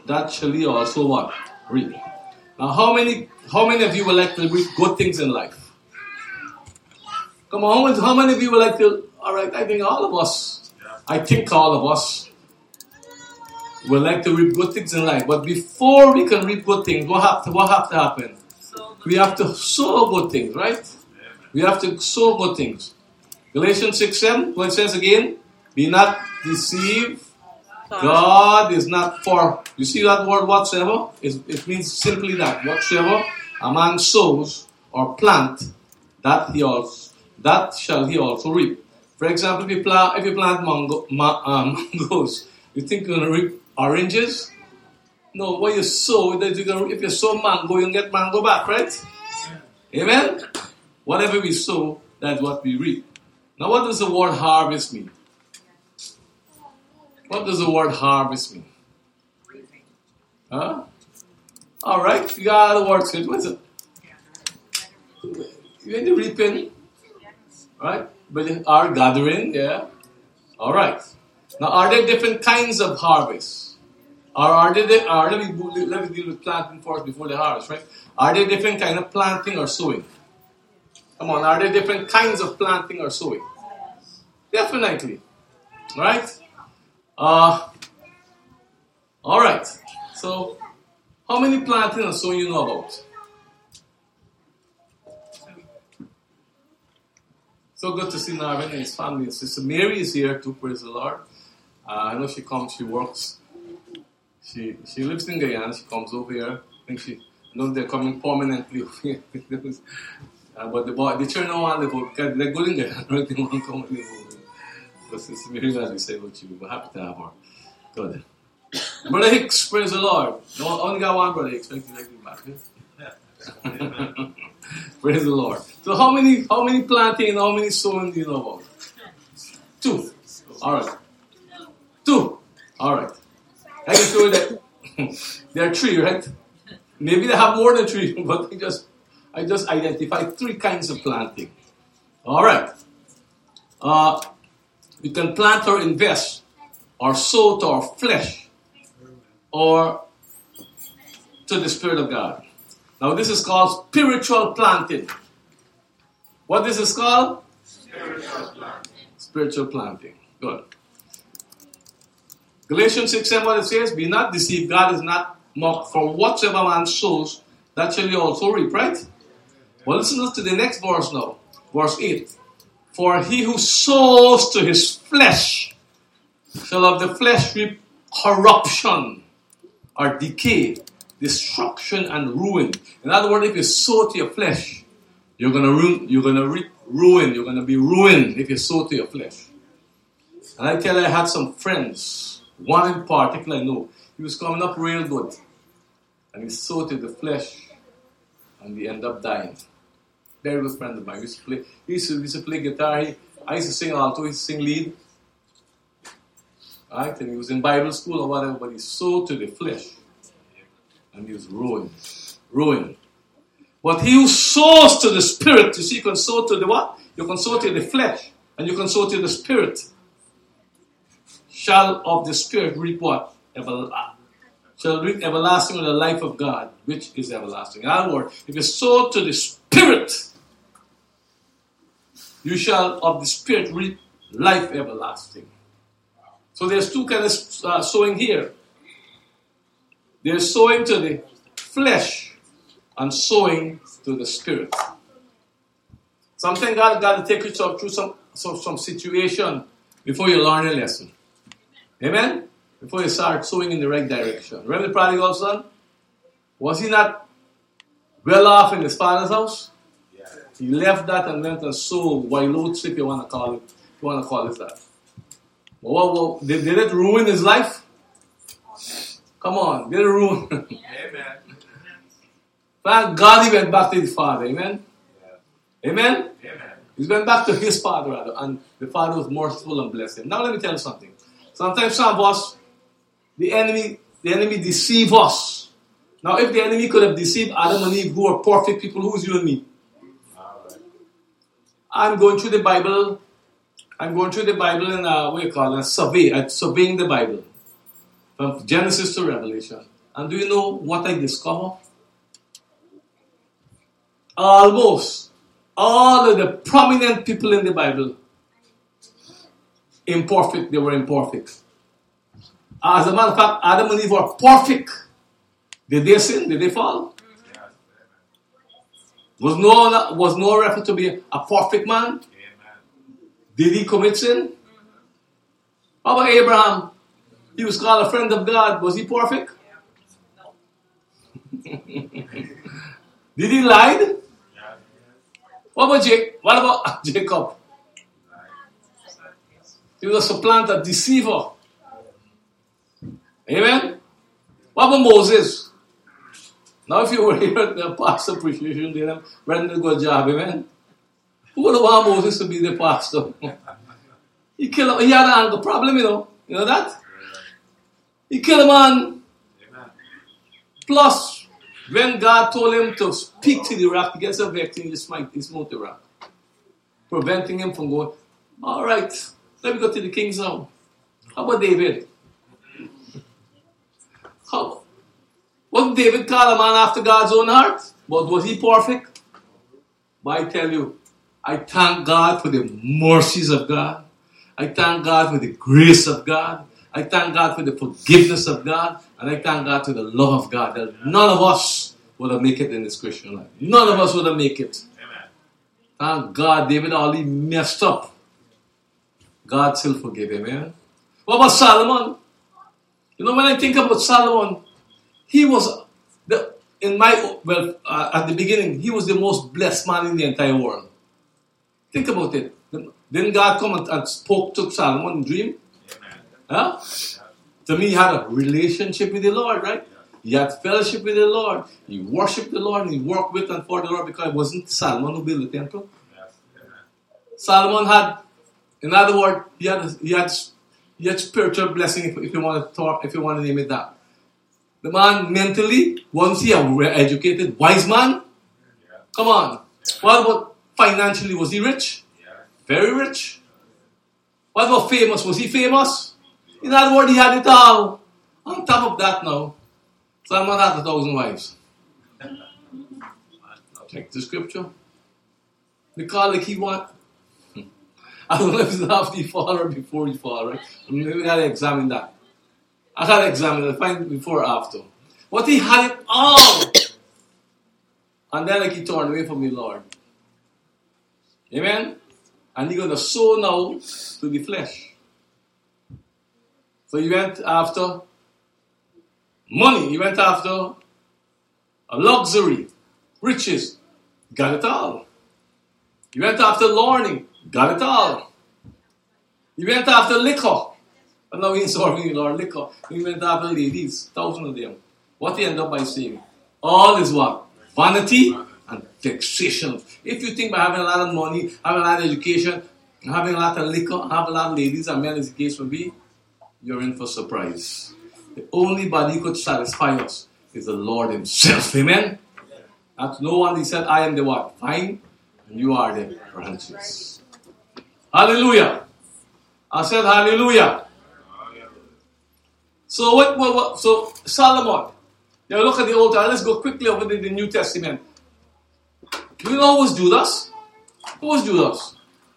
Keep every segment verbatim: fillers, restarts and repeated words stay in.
that shall ye also what? Reap. Now, how many how many of you would like to reap good things in life? Come on, how many, how many of you would like to? All right, I think all of us. I think all of us would like to reap good things in life. But before we can reap good things, what have to, what have to happen? We have to sow good things, right? We have to sow good things. Galatians six seven, what it says again, be not deceived. God is not for, you see that word whatsoever? It, it means simply that. Whatsoever a man sows or plant, that he also, that shall he also reap. For example, if you plant, if you plant mango, ma, uh, mangoes, you think you're going to reap oranges? No, what you sow, that you're gonna, if you sow mango, you can get mango back, right? Amen? Whatever we sow, that's what we reap. Now, what does the word harvest mean? What does the word harvest mean? Huh? All right, you got other words. What is it? You're in the reaping, right? But you are gathering, yeah. All right. Now, are there different kinds of harvest? Or are there? Are, let me let me deal with planting first before the harvest, right? Are there different kind of planting or sowing? Come on, are there different kinds of planting or sowing? Definitely, right? Uh, all right. So, how many planting and sowing you know about? So good to see Narvin and his family. And Sister Mary is here too, praise the Lord. Uh, I know she comes, she works. She she lives in Guyana, she comes over here. I think she, I know they're coming permanently over here. uh, but the boy, the children don't want to go, because they're good in Guyana, right? They want to come and live over here. But Sister Mary, as we say about you, we're happy to have her. Good. Brother Hicks, praise the Lord. No, only got one Brother Hicks, thank you, thank you back. Yeah? Praise the Lord. So how many how many planting and how many sowing do you know about? Two. Alright. Two. Alright. I can show you that there are three, right? Maybe they have more than three, but I just I just identified three kinds of planting. Alright. Uh you can plant or invest or sow to our flesh or to the Spirit of God. Now this is called spiritual planting. What this is called? Spiritual planting. Spiritual planting. Good. Galatians six seven, what it says, be not deceived, God is not mocked, for whatsoever man sows, that shall he also reap, right? Well, listen to the next verse now. Verse eight. For he who sows to his flesh shall of the flesh reap corruption or decay, destruction and ruin. In other words, if you sow to your flesh, you're gonna ruin, you're gonna reap ruin, you're gonna be ruined if you sow to your flesh. And I tell you, I had some friends, one in particular I know, he was coming up real good. And he sowed to the flesh and he ended up dying. Very good friend of mine. He used to play, he used to, he used to play guitar, he, I used to sing alto, he used to sing lead. Right? And he was in Bible school or whatever, but he sowed to the flesh. And he was ruined. Ruined. But he who sows to the Spirit, you see, you can sow to the what? You can sow to the flesh. And you can sow to the Spirit. Shall of the Spirit reap what? Everlasting. Shall reap everlasting with the life of God, which is everlasting. In other words, if you sow to the Spirit, you shall of the Spirit reap life everlasting. So there's two kinds of uh, sowing here. There's sowing to the flesh and sowing to the Spirit. Sometimes God got to take you through some, some, some situation before you learn a lesson. Amen? Before you start sowing in the right direction. Remember the prodigal son? Was he not well off in his father's house? Yeah. He left that and went and sowed wild trip, you want to call it. You want to call it that. But what, what, did, did it ruin his life? Come on, did it ruin? Amen. Thank God he went back to his father. Amen? Yeah. Amen? Amen? He went back to his father rather, and the father was merciful and blessed him. Now let me tell you something. Sometimes some of us, the enemy, the enemy deceive us. Now if the enemy could have deceived Adam and Eve, who are perfect people, who's you and me? Right. I'm going through the Bible. I'm going through the Bible in a, what do you call it, a survey, I'm surveying the Bible. From Genesis to Revelation. And do you know what I discovered? Almost all of the prominent people in the Bible, imperfect, they were imperfect. As a matter of fact, Adam and Eve were perfect. Did they sin? Did they fall? Was Noah, was Noah referred to be a perfect man? Did he commit sin? How about Abraham? He was called a friend of God. Was he perfect? Did he lie? What about Jacob? What about Jacob? He was a supplanter, deceiver. Amen? What about Moses? Now if you were here at the pastor appreciation day, I'm ready to go job, amen? Who would want Moses to be the pastor? he killed him. He had an anger problem, you know. You know that? He killed a man. Plus, when God told him to speak to the rock against a victim, he smite, he smote the rock, preventing him from going, all right, let me go to the king's now. How about David? How? Wasn't David called a man after God's own heart? But was he perfect? But I tell you, I thank God for the mercies of God. I thank God for the grace of God. I thank God for the forgiveness of God. And I thank God for the love of God. That none of us would have made it in this Christian life. None of us would have made it. Amen. Thank God David only messed up. God still forgave him. Amen. What about Solomon? You know, when I think about Solomon, he was, the in my, well, uh, at the beginning, he was the most blessed man in the entire world. Think about it. Didn't God come and, and spoke to Solomon in a dream? Huh? To me, he had a relationship with the Lord, right? He had fellowship with the Lord. He worshipped the Lord and he worked with and for the Lord because it wasn't Solomon who built the temple. Solomon had, in other words, he had he had, he had spiritual blessing, if, if you want to talk, if you want to name it that. The man mentally, wasn't he an educated, wise man? Come on. What about financially? Was he rich? Very rich. What about famous? Was he famous? In other words, he had it all. On top of that now, Solomon had a thousand wives. Check the scripture. Because like he want, I don't know if it's after he fall or before he fall, right? We gotta examine that. I gotta examine it, find it before or after. But he had it all. And then like he turned away from the Lord. Amen? And he's gonna sow now to the flesh. So he went after money. He went after a luxury, riches. Got it all. He went after learning. Got it all. He went after liquor. But now he's serving the Lord liquor. He went after ladies, thousands of them. What he ended up by saying? All is what? Vanity and vexation. If you think by having a lot of money, having a lot of education, having a lot of liquor, having a lot of ladies and men as the case will be, you're in for surprise. The only body who could satisfy us is the Lord himself. Amen? That's no one. He said, I am the what? Vine, and you are the branches. Hallelujah. I said hallelujah. So what, what, what so Solomon. Now look at the Old Testament. Let's go quickly over to the New Testament. Do you know who was Judas? Who was Judas?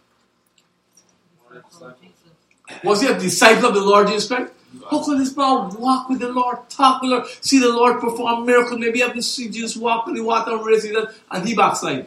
Was he a disciple of the Lord Jesus Christ? How could this man walk with the Lord, talk with the Lord, see the Lord perform miracles, maybe even see Jesus walk in the water and raise it, and he backslide?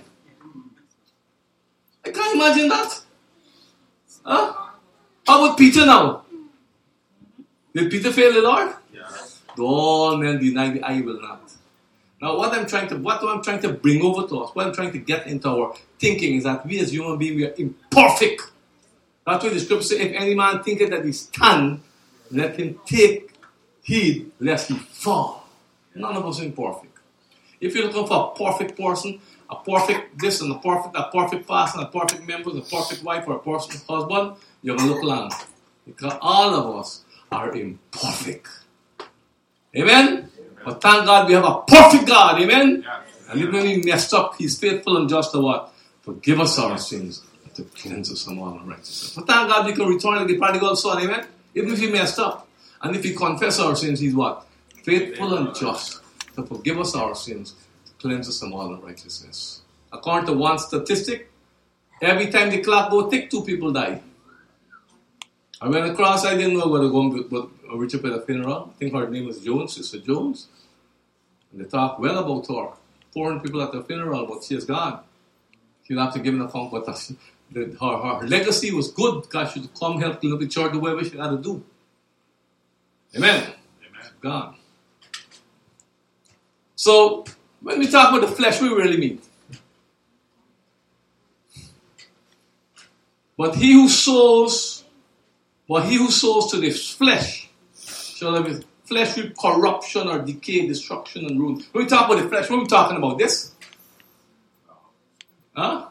I can't imagine that. Huh? How about Peter now? Did Peter fail the Lord? Yes. All men deny me, I will not. Now what I'm trying to what I'm trying to bring over to us, what I'm trying to get into our thinking is that we as human beings, we are imperfect. That's why the scripture says, if any man thinketh that he stand, let him take heed lest he fall. None of us are imperfect. If you're looking for a perfect person, a perfect this and a perfect, a perfect pastor, a perfect member, a perfect wife, or a perfect husband, you're going to look long. Because all of us are imperfect. Amen? Amen? But thank God we have a perfect God. Amen? Yes. And even when we messed up, he's faithful and just to what? Forgive us our sins. To cleanse us from all unrighteousness. But thank God we can return like the prodigal son, amen? Even if he messed up. And if he confess our sins, he's what? faithful and just to forgive us our sins, to cleanse us from all unrighteousness. According to one statistic, every time the clock go tick, two people die. I ran across, I didn't know where to go with Richard at a funeral. I think her name was Jones, Sister Jones. And they talk well about her. four hundred people at the funeral, but she is gone. She'll have to give an account, but her, her, her legacy was good because she would come help clean up the church, do whatever she had to do. Amen. Amen. Gone. So, when we talk about the flesh, we really mean. But he who sows, but he who sows to the flesh shall have his flesh with corruption or decay, destruction, and ruin. When we talk about the flesh, what are we talking about? This? Huh?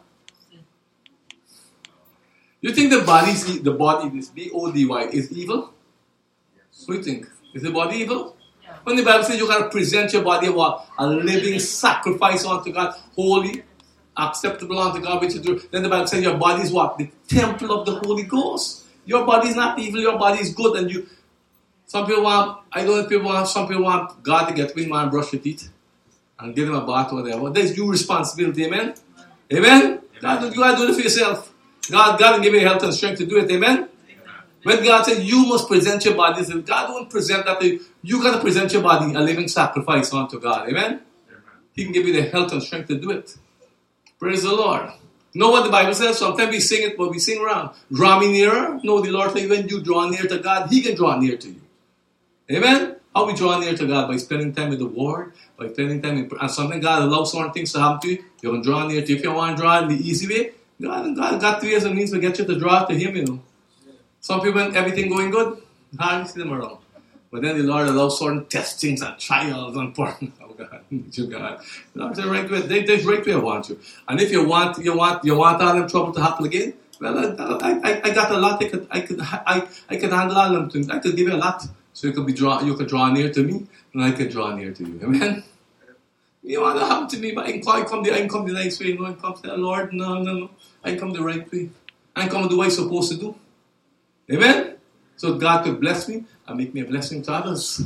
You think the body is the body, this B O D Y, is evil? What do you think? Is the body evil? Yeah. When the Bible says you got to present your body what? A living sacrifice unto God, holy, acceptable unto God, which is do. Then the Bible says your body is what? The temple of the Holy Ghost. Your body is not evil, your body is good, and you. Some people want, I know people want, some people want God to get with man and brush your teeth and give them a bath or whatever. That's your responsibility, amen? Amen? Amen? God, you got to do it for yourself. God, God will give you health and strength to do it, amen? Amen. When God said you must present your bodies, and God won't present that to you. You got to present your body a living sacrifice unto God, amen? Amen? He can give you the health and strength to do it. Praise the Lord. You know what the Bible says? Sometimes we sing it, but we sing wrong. Draw me nearer. No, the Lord says when you draw near to God, He can draw near to you. Amen? How we draw near to God? By spending time with the Word, by spending time in prayer. And sometimes God allows certain things to happen to you. You can draw near to you. If you want to draw in the easy way, God, God got three years and means to get you to draw to Him, you know. Some people, everything going good, hardly see them around. But then the Lord allows certain testings and trials and burden. Oh God, you God. No, the right way. They, they right way I want you. And if you want, you want, you want all them trouble to happen again. Well, I, I, I got a lot. I could, I could, I, I could handle all them things. I could give you a lot, so you could be draw, you could draw near to me, and I could draw near to you. Amen. You want to happen to me, but I can, I come the, I can come the nice way. No, I come to the Lord. No, no, no. I can come the right way. I can come do what I'm supposed to do. Amen. So God could bless me and make me a blessing to others.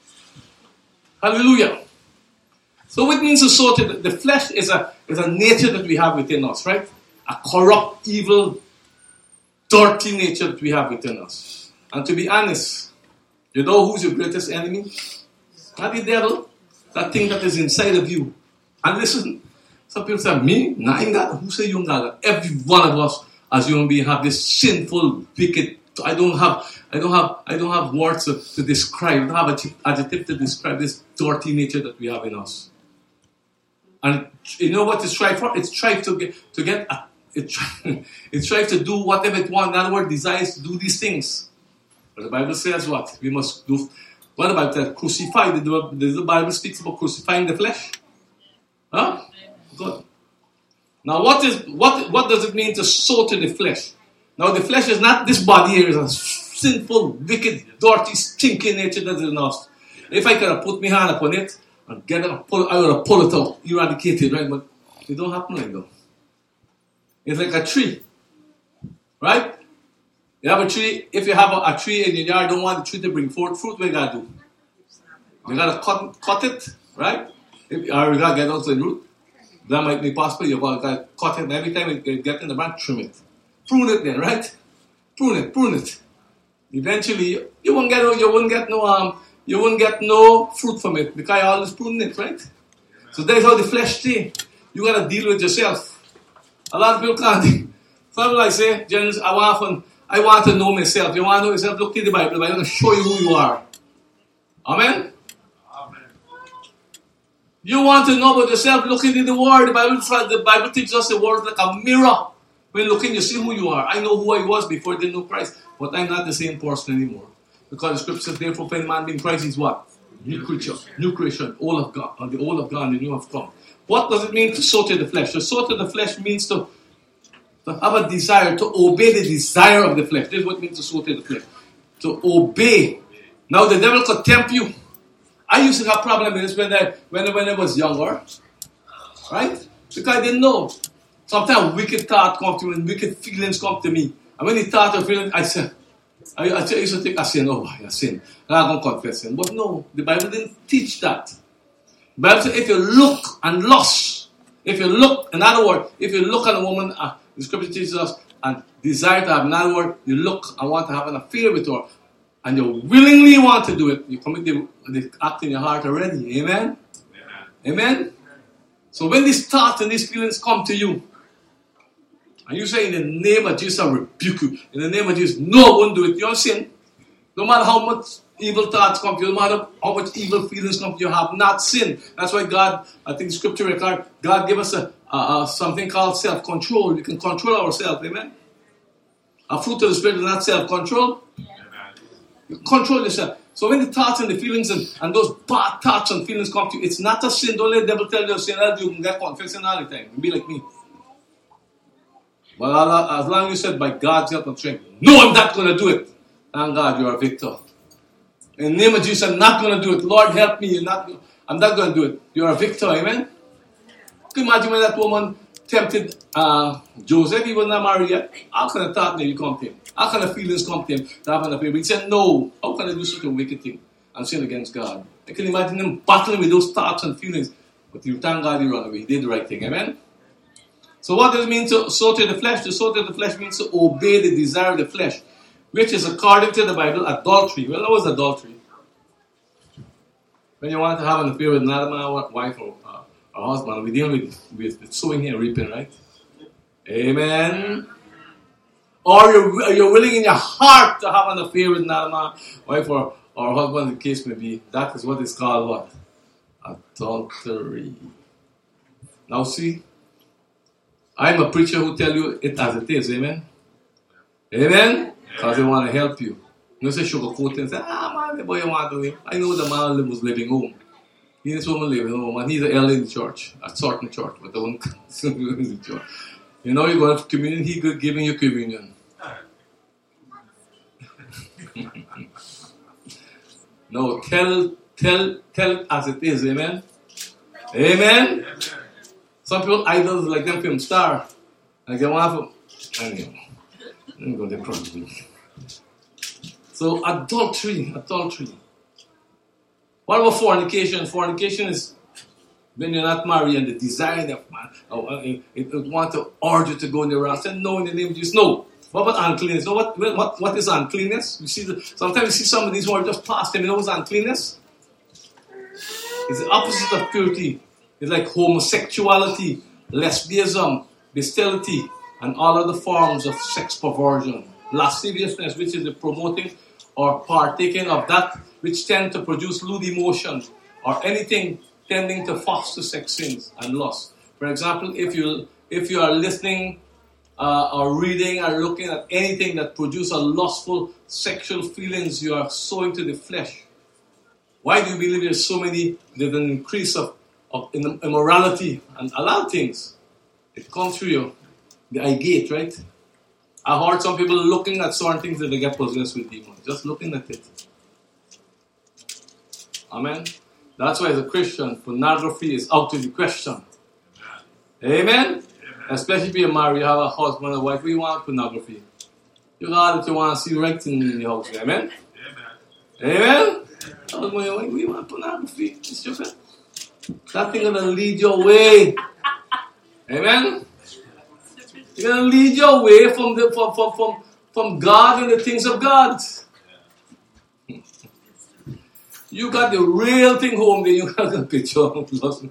Hallelujah. So what it means to sow to the, the flesh is a is a nature that we have within us, right? A corrupt, evil, dirty nature that we have within us. And to be honest, you know who's your greatest enemy? Not the devil. That thing that is inside of you. And listen, some people say, me? Nah, I ain't got. Who say you ain't got? Every one of us as human beings have this sinful, wicked. I don't have. I don't have. I don't have words to, to describe. I don't have an adjective to describe this dirty nature that we have in us. And you know what it's trying for? It's trying to get to get. A, it try, it's trying to do whatever it wants. In other words, desires to do these things. But the Bible says what? We must do. What the Bible says? Crucify. The, the Bible speaks about crucifying the flesh. Huh? Good. Now, what is what? What does it mean to sow to the flesh? Now, the flesh is not this body here. Is a sinful, wicked, dirty, stinking nature that is in us. If I could have put my hand upon it and get it, pull, I would have pulled it out, eradicated, right? But it don't happen like that. It's like a tree, right? You have a tree. If you have a, a tree in your yard, don't want the tree to bring forth fruit. What you gotta do? You gotta cut, cut it, right? If, or you gotta get out to the root. That might be possible. You gotta cut it, and every time it gets in the branch, trim it, prune it, then, right? Prune it, prune it. Eventually, you won't get no, you won't get no, um, you won't get no fruit from it because you always prune it, right? So that's how the flesh stays. You gotta deal with yourself. A lot of people can't. Some like say, James, I want, I want to know myself. You want to know yourself? Look in the Bible. The Bible will show you who you are. Amen. Amen. You want to know about yourself? Look into the Word. The Bible, the Bible teaches us the Word like a mirror. When looking, you see who you are. I know who I was before I didn't know Christ, but I'm not the same person anymore. Because the Scripture says, therefore, if any man be in Christ, he's what? New creature, new creation, all of God, and the all of God and the new have come. What does it mean to sow to the flesh? To sow to the flesh means to, to have a desire, to obey the desire of the flesh. This is what it means to sow to the flesh. To obey. Now the devil could tempt you. I used to have a problem with this when I, when, when I was younger. Right? Because I didn't know. Sometimes wicked thoughts come to me and wicked feelings come to me. And when the thought of feeling, I said, I, I used to think I sin, oh, I sin. I'm going to confess sin. But no, the Bible didn't teach that. The Bible said if you look and lust, if you look, in other words, if you look at a woman, uh, the scripture teaches us, and desire to have, in other words, you look and want to have an affair with her, and you willingly want to do it, you commit the, the act in your heart already. Amen? Amen? Amen? So when these thoughts and these feelings come to you, and you say, in the name of Jesus, I rebuke you. In the name of Jesus, no, I won't do it. You're sin. No matter how much evil thoughts come to you, no matter how much evil feelings come to you, you have not sinned. That's why God, I think scripture record, God gave us a, a, a something called self-control. We can control ourselves. Amen? A fruit of the Spirit is not self-control. You control yourself. So when the thoughts and the feelings and, and those bad thoughts and feelings come to you, it's not a sin. Don't let the devil tell you a sin. You can get confessing all the time. Be like me. But as long as you said, by God's help and strength, no, I'm not going to do it. Thank God you're a victor. In the name of Jesus, I'm not going to do it. Lord, help me. You're not, I'm not going to do it. You're a victor. Amen? Can you imagine when that woman tempted uh, Joseph? He was not married yet. How can a thought maybe come to him? How can a feelings come to him to have an affair? But he said, no. How can I do such a wicked thing and sin against God? I can imagine him battling with those thoughts and feelings. But you thank God he ran away. He did the right thing. Amen? So what does it mean to sow to the flesh? To sow to the flesh means to obey the desire of the flesh, which is, according to the Bible, adultery. Well, what was adultery? When you want to have an affair with another man, or wife, or, uh, or husband, we deal with, with sowing and reaping, right? Amen. Or you're, you're willing in your heart to have an affair with another man, wife, or, or husband, the case may be. That is what is called what? Adultery. Now see, I'm a preacher who tell you it as it is, amen? Amen? Because they want to help you. You don't say sugarcoat and say, ah man, the boy want to live. I know the man was living home. He is woman living home, and he's an elder in the church, a certain church, but the one in the church. You know, you're going to communion, he good giving you communion. No, tell, tell, tell as it is, amen? Amen? Amen. Some people, idols like them film star. Like they want to, anyway, I'm going to problem. So adultery, adultery. What about fornication? Fornication is when you're not married and the desire that man, oh, it, it, it want to urge you to go in the round. Say no in the name of Jesus. No. What about uncleanness? So what, what, what is uncleanness? You see, the, sometimes you see some of these words just past them. You know what's uncleanness? It's the opposite of purity. It's like homosexuality, lesbianism, bestiality, and all other forms of sex perversion. Lasciviousness, which is the promoting or partaking of that which tend to produce lewd emotion or anything tending to foster sex sins and lust. For example, if you if you are listening uh, or reading or looking at anything that produces lustful sexual feelings, you are sowing to the flesh. Why do you believe there's so many, there's an increase of of immorality and a lot of things? It comes through you, the eye gate, right? I heard some people looking at certain things that they get possessed with demons. Just looking at it. Amen? That's why as a Christian, pornography is out of the question. Amen? Amen? Especially if you're married, you have a husband or wife, we want pornography. You got that you want to see right thing in the house. Amen? Amen? Amen? We want pornography. It's just that thing gonna lead you away. Amen? It's gonna lead you away from the from, from, from, from God and the things of God. You got the real thing home there, you got the picture of lost.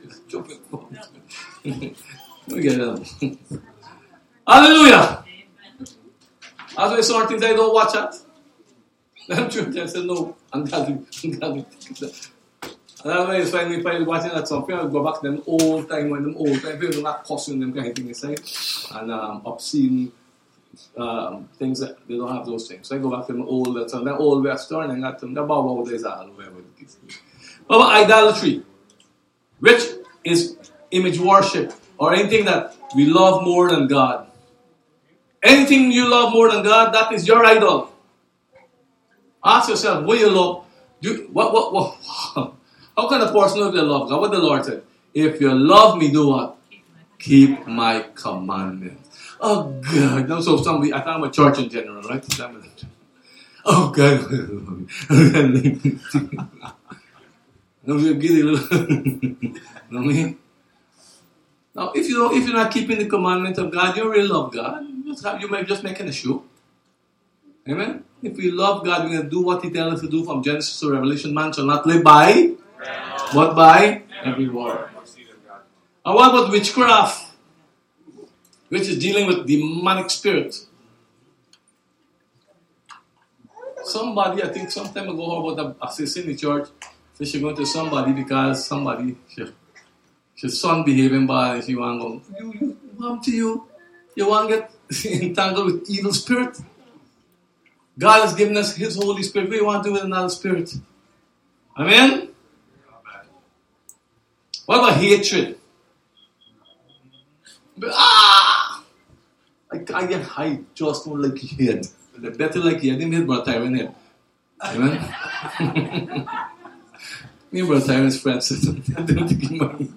Hallelujah! That's why certain things I don't watch at. I'm true, I said no, I'm gathering, I'm gathering. And that's why it's fine if I'm watching that something, I'll go back to them old time when them old time people not cussing them kind of thing inside and um, obscene um, things that they don't have those things. So I go back to them old that some old western and got them the bow wow days all whatever it is. What about idolatry? Which is image worship or anything that we love more than God. Anything you love more than God, that is your idol. Ask yourself, what you love? Do, what, what, what? How can a person know if they love God? What the Lord said, if you love me, do what? Keep my commandments. Oh God. Now, so somebody, I thought I'm a church in general, right? Oh God. No, you get a little. No me. Now, if you don't, if you're not keeping the commandment of God, you really love God. You just have, you might just making a show. Amen. If we love God, we're gonna do what He tells us to do from Genesis to Revelation. Man shall not live by, but by every word. And what about witchcraft, which is dealing with demonic spirit? Somebody, I think, some time ago, heard about a sister in the church. So she went to somebody because somebody, she, her son behaving bad, and she want to go, you, you, what to you? You want to get entangled with evil spirit? God has given us His Holy Spirit. We want to do with another spirit. Amen? What about hatred? But, ah! I, I, I just don't like your head. Better like your head. Didn't hit Brother Tyrone head. Amen? Me and Brother Tyrone's friends. I don't think he mind.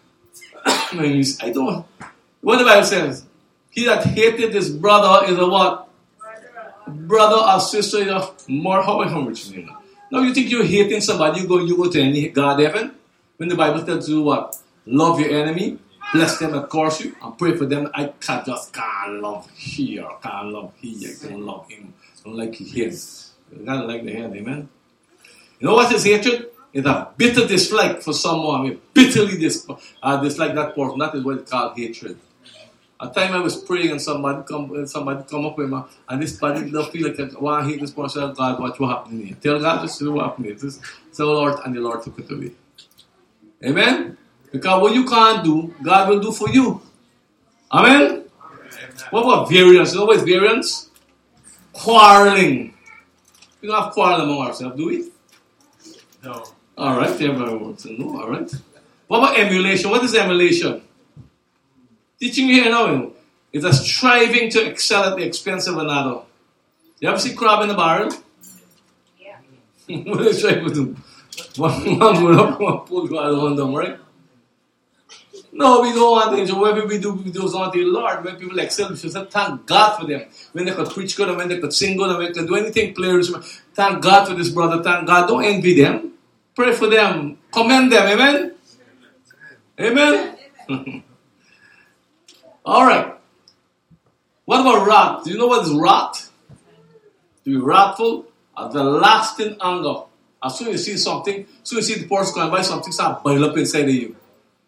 I don't. What the Bible says? He that hated his brother is a what? Brother or sister is a more how much you know. Now you think you're hating somebody, you go you go to any God heaven? When the Bible tells you what? Love your enemy, bless them that curse you, and pray for them. I can't just can't love here, can't love here, I can't love him. I don't like his. You gotta like the head, amen? You know what is hatred? It's a bitter dislike for someone. I mean, bitterly dis- uh, dislike that person. That is what it's called hatred. A time I was praying and somebody come somebody come up with me and this body don't feel like I want to hate this person. God, watch what happened here. Tell God just to do what happened here. Just say, Lord, and the Lord took it away. Amen? Because what you can't do, God will do for you. Amen? Amen. What about variance? You know what is variance? Quarreling. We don't have quarrel among ourselves, do we? No. Alright, everybody wants to know, alright. What about emulation? What is emulation? Teaching you here now is a striving to excel at the expense of another. You ever see crab in the barrel? Yeah. What are they trying to do? One man go up, one pull the other one down, right? No, we don't want angel. Whatever we do, we do unto the Lord. When people excel, we should say, thank God for them. When they could preach good, and when they could sing good, and when they could do anything, players, thank God for this brother, thank God. Don't envy them. Pray for them. Commend them. Amen? Amen? Amen. All right. What about wrath? Do you know what is wrath? To be wrathful at the lasting anger. As soon as you see something, as soon as you see the person going by, something start boil up inside of you.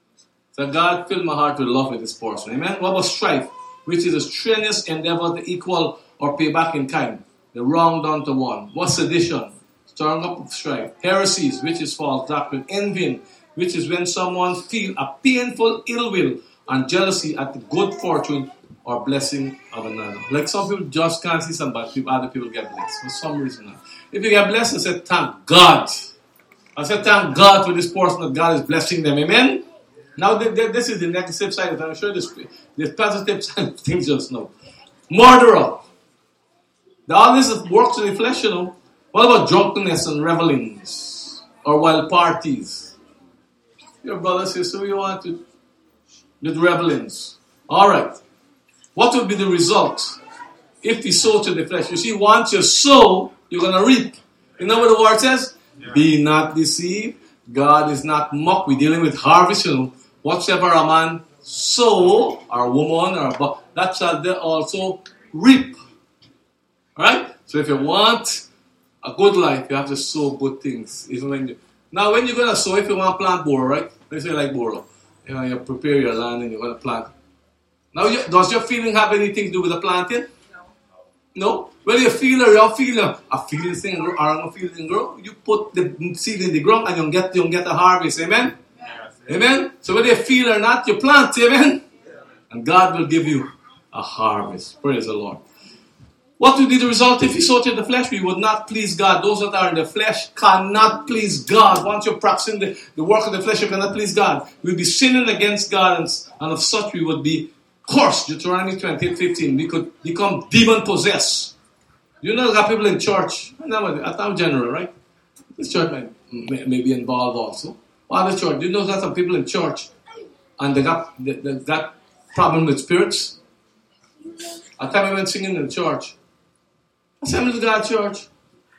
So God filled my heart with love with this person. Amen? What about strife? Which is a strenuous endeavor to equal or pay back in kind. The wrong done to one. What sedition? Stirring up of strife. Heresies, which is false doctrine. Envying, which is when someone feels a painful ill will and jealousy at the good fortune or blessing of another. Like some people just can't see somebody, people, other people get blessed for some reason. If you get blessed, I said, thank God. I said, thank God for this person that God is blessing them. Amen? Now, th- th- this is the negative side of it. I'm sure this, this positive side of things just know. Murderer. All this works in the flesh, you know. What about drunkenness and revelings? Or wild parties? Your brother says, so you want to with revelings. Alright. What will be the result if you sow to the flesh? You see, once you sow, you're going to reap. You know what the word says? Yeah. Be not deceived. God is not mocked. We're dealing with harvest, you know. Whatsoever a man sow, or a woman, or a, that shall they also reap. Alright? So if you want a good life, you have to sow good things. Even when you, now, when you're going to sow, if you want to plant boro, right? Let's say like boro. You know, you prepare your land and you're going to plant. Now, you, does your feeling have anything to do with the planting? No. No? Well, you feel or you're feeling, a feeling thing or a feeling grow, you put the seed in the ground and you'll get, you'll get a harvest. Amen? Yes. Amen? So whether you feel or not, you plant. Amen? Yeah. And God will give you a harvest. Praise the Lord. What would be the result if you sow to the flesh? We would not please God. Those that are in the flesh cannot please God. Once you're practicing the, the work of the flesh, you cannot please God. We'll be sinning against God, and, and of such we would be cursed. Deuteronomy twenty-eight fifteen. We could become demon-possessed. You know, there are people in church. I'm general, right? This church may, may, may be involved also. Other church. Do you know that some people in church and they got, they, they got problem with spirits? A time I went singing in the church. Assembly of God Church.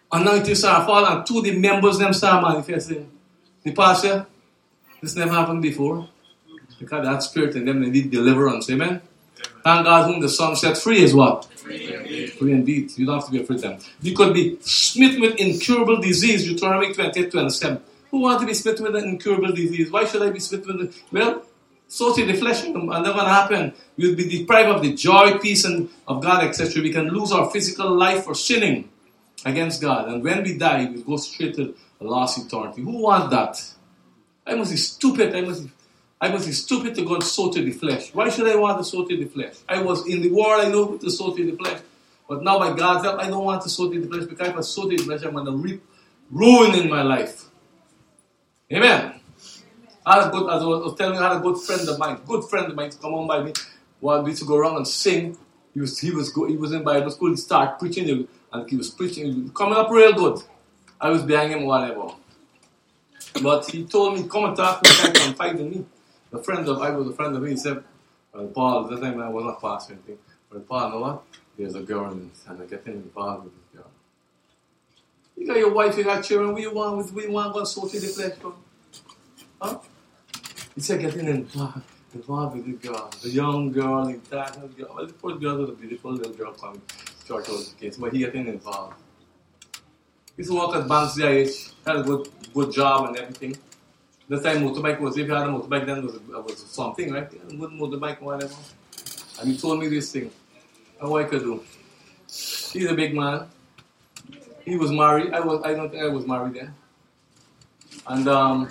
anointing start fall, and two of the members them start manifesting. The pastor, this never happened before. Because that spirit in them, they need deliverance. Amen? Thank God whom the Son set free is what? Free indeed. Free indeed. You don't have to be afraid of them. You could be smitten with incurable disease. Deuteronomy twenty-eight twenty-seven. Who wants to be smitten with an incurable disease? Why should I be smitten with it? Well, so to the flesh, and that's going to happen. We'll be deprived of the joy, peace, and of God, et cetera. We can lose our physical life for sinning against God. And when we die, we go straight to a lost eternity. Who wants that? I must be stupid. I must be I must be stupid to go and sow to the flesh. Why should I want to sow to the flesh? I was in the world, I know to sow to the flesh. But now by God's help, I don't want to sow to the flesh, because if I sow to the flesh, I'm going to reap ruin in my life. Amen. I had a good, as I was telling you, I had a good friend of mine, good friend of mine, come on by me, wanted me to go around and sing. He was he was go, he was in Bible school, he started preaching, and he was preaching, coming up real good. I was behind him, whatever. But he told me, come and talk to me, and confide in me. A friend of, I was a friend of his, he said, well, Paul, at that time I was not pastor or anything, but Paul, you know what? There's a girl in this, and I get involved with this girl. You got your wife, you got children, what you want, what you want to go sow to the flesh from? Huh? He said, getting involved, involved with the girl, the young girl, the dark girl. Well, the poor girl was a beautiful little girl coming to church all the kids, but he getting involved. He used to work at Banks D I H, had a good, good job and everything. This time motorbike was, if you had a motorbike then, it was, it was something, right? A good motorbike, whatever. And he told me this thing. How I could do. He's a big man. He was married. I was. I don't think I was married then. And um,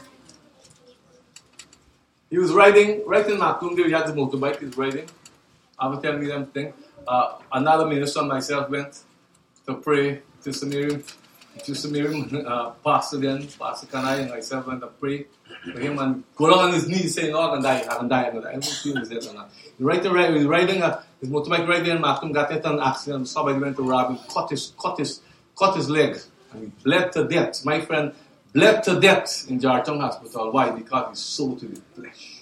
he was riding, right in Macroom there, he had the motorbike, he was riding. I was telling me them thing. Uh, another minister and myself went to pray to Samaria. To Samaria, uh, Pastor then, Pastor Kanai and myself went to pray for him and go down on his knees saying, oh, I'm going to die, I'm going to die, I'm going to die. I don't feel he's dead or not. He right there, he was riding a, his motorbike right there in Macroom, got into an accident, somebody went to rob him, cut his, cut his, cut his leg, and he bled to death. My friend bled to death in Jarton Hospital. Why? Because he's sold to the flesh.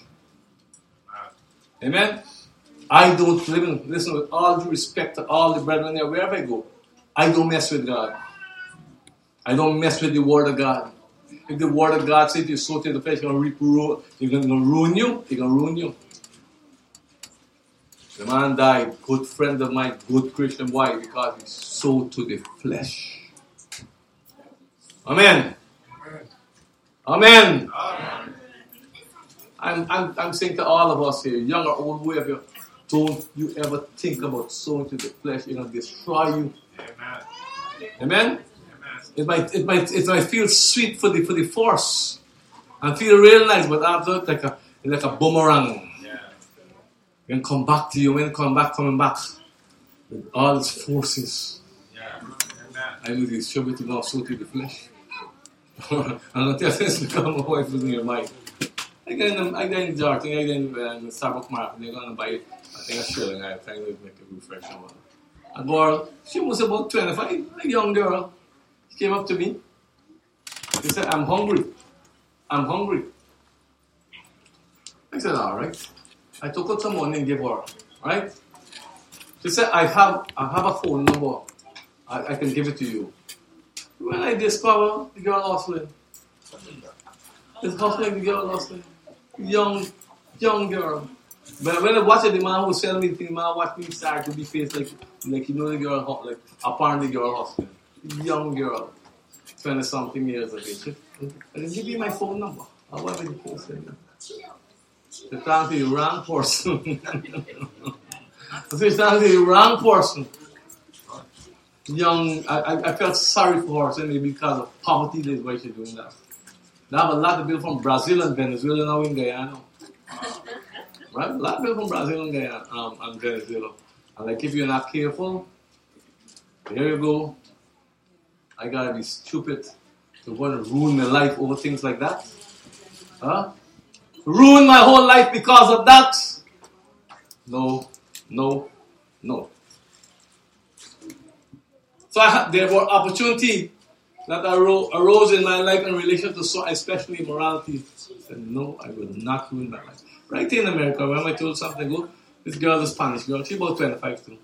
Amen? I don't live in, listen, with all due respect to all the brethren there, wherever I go, I don't mess with God. I don't mess with the word of God. If the word of God says you sow to the flesh, you're going to reap ruin, you're going to ruin you, you're going to ruin you. The man died, good friend of mine, good Christian. Why? Because he sowed to the flesh. Amen. Amen. Amen. I'm, I'm, I'm saying to all of us here, young or old, whoever, don't you ever think about sowing to the flesh. It's going to destroy you. Amen. Amen? It might, it might, it might feel sweet for the for the force and feel real nice, but after it's like a it's like a boomerang. Yeah. It can come back to you, when it come back, coming back with all its forces. Yeah. I will distribute it now so to the flesh. And I'll tell you this because my wife was in your mind. I got in the, I got in the jar, I got in the, in the Starbucks market, they're going to buy it. I think a shilling, I think they make a refreshing one. A girl, she was about twenty-five, a young girl. Came up to me. He said, I'm hungry. I'm hungry. I said, all right. I took out some money and gave her. Right? She said, I have I have a phone number. I, I can give it to you. When I discovered the girl hustling. It's hustling the girl hustling. Young, young girl. But when I watched it, the man who was selling me the thing, the man watched me start to be faced like, like you know the girl, like apparently the girl hustling. Young girl, twenty something years of age. I can give you my phone number. Or whatever you can say. To talk to the wrong person. To talk to the wrong person. Young, I, I felt sorry for her, so maybe because of poverty, that's why she's doing that. They have a lot of people from Brazil and Venezuela now in Guyana. Right? A lot of people from Brazil and Guyana um, and Venezuela. And like if you're not careful, there you go. I gotta be stupid to want to ruin my life over things like that. Huh? Ruin my whole life because of that? No, no, no. So I had, there were opportunities that arose, arose in my life in relation to so, especially morality. I said, no, I will not ruin my life. Right here in America, when I told something, go, this girl, the Spanish girl, she's about twenty-five too.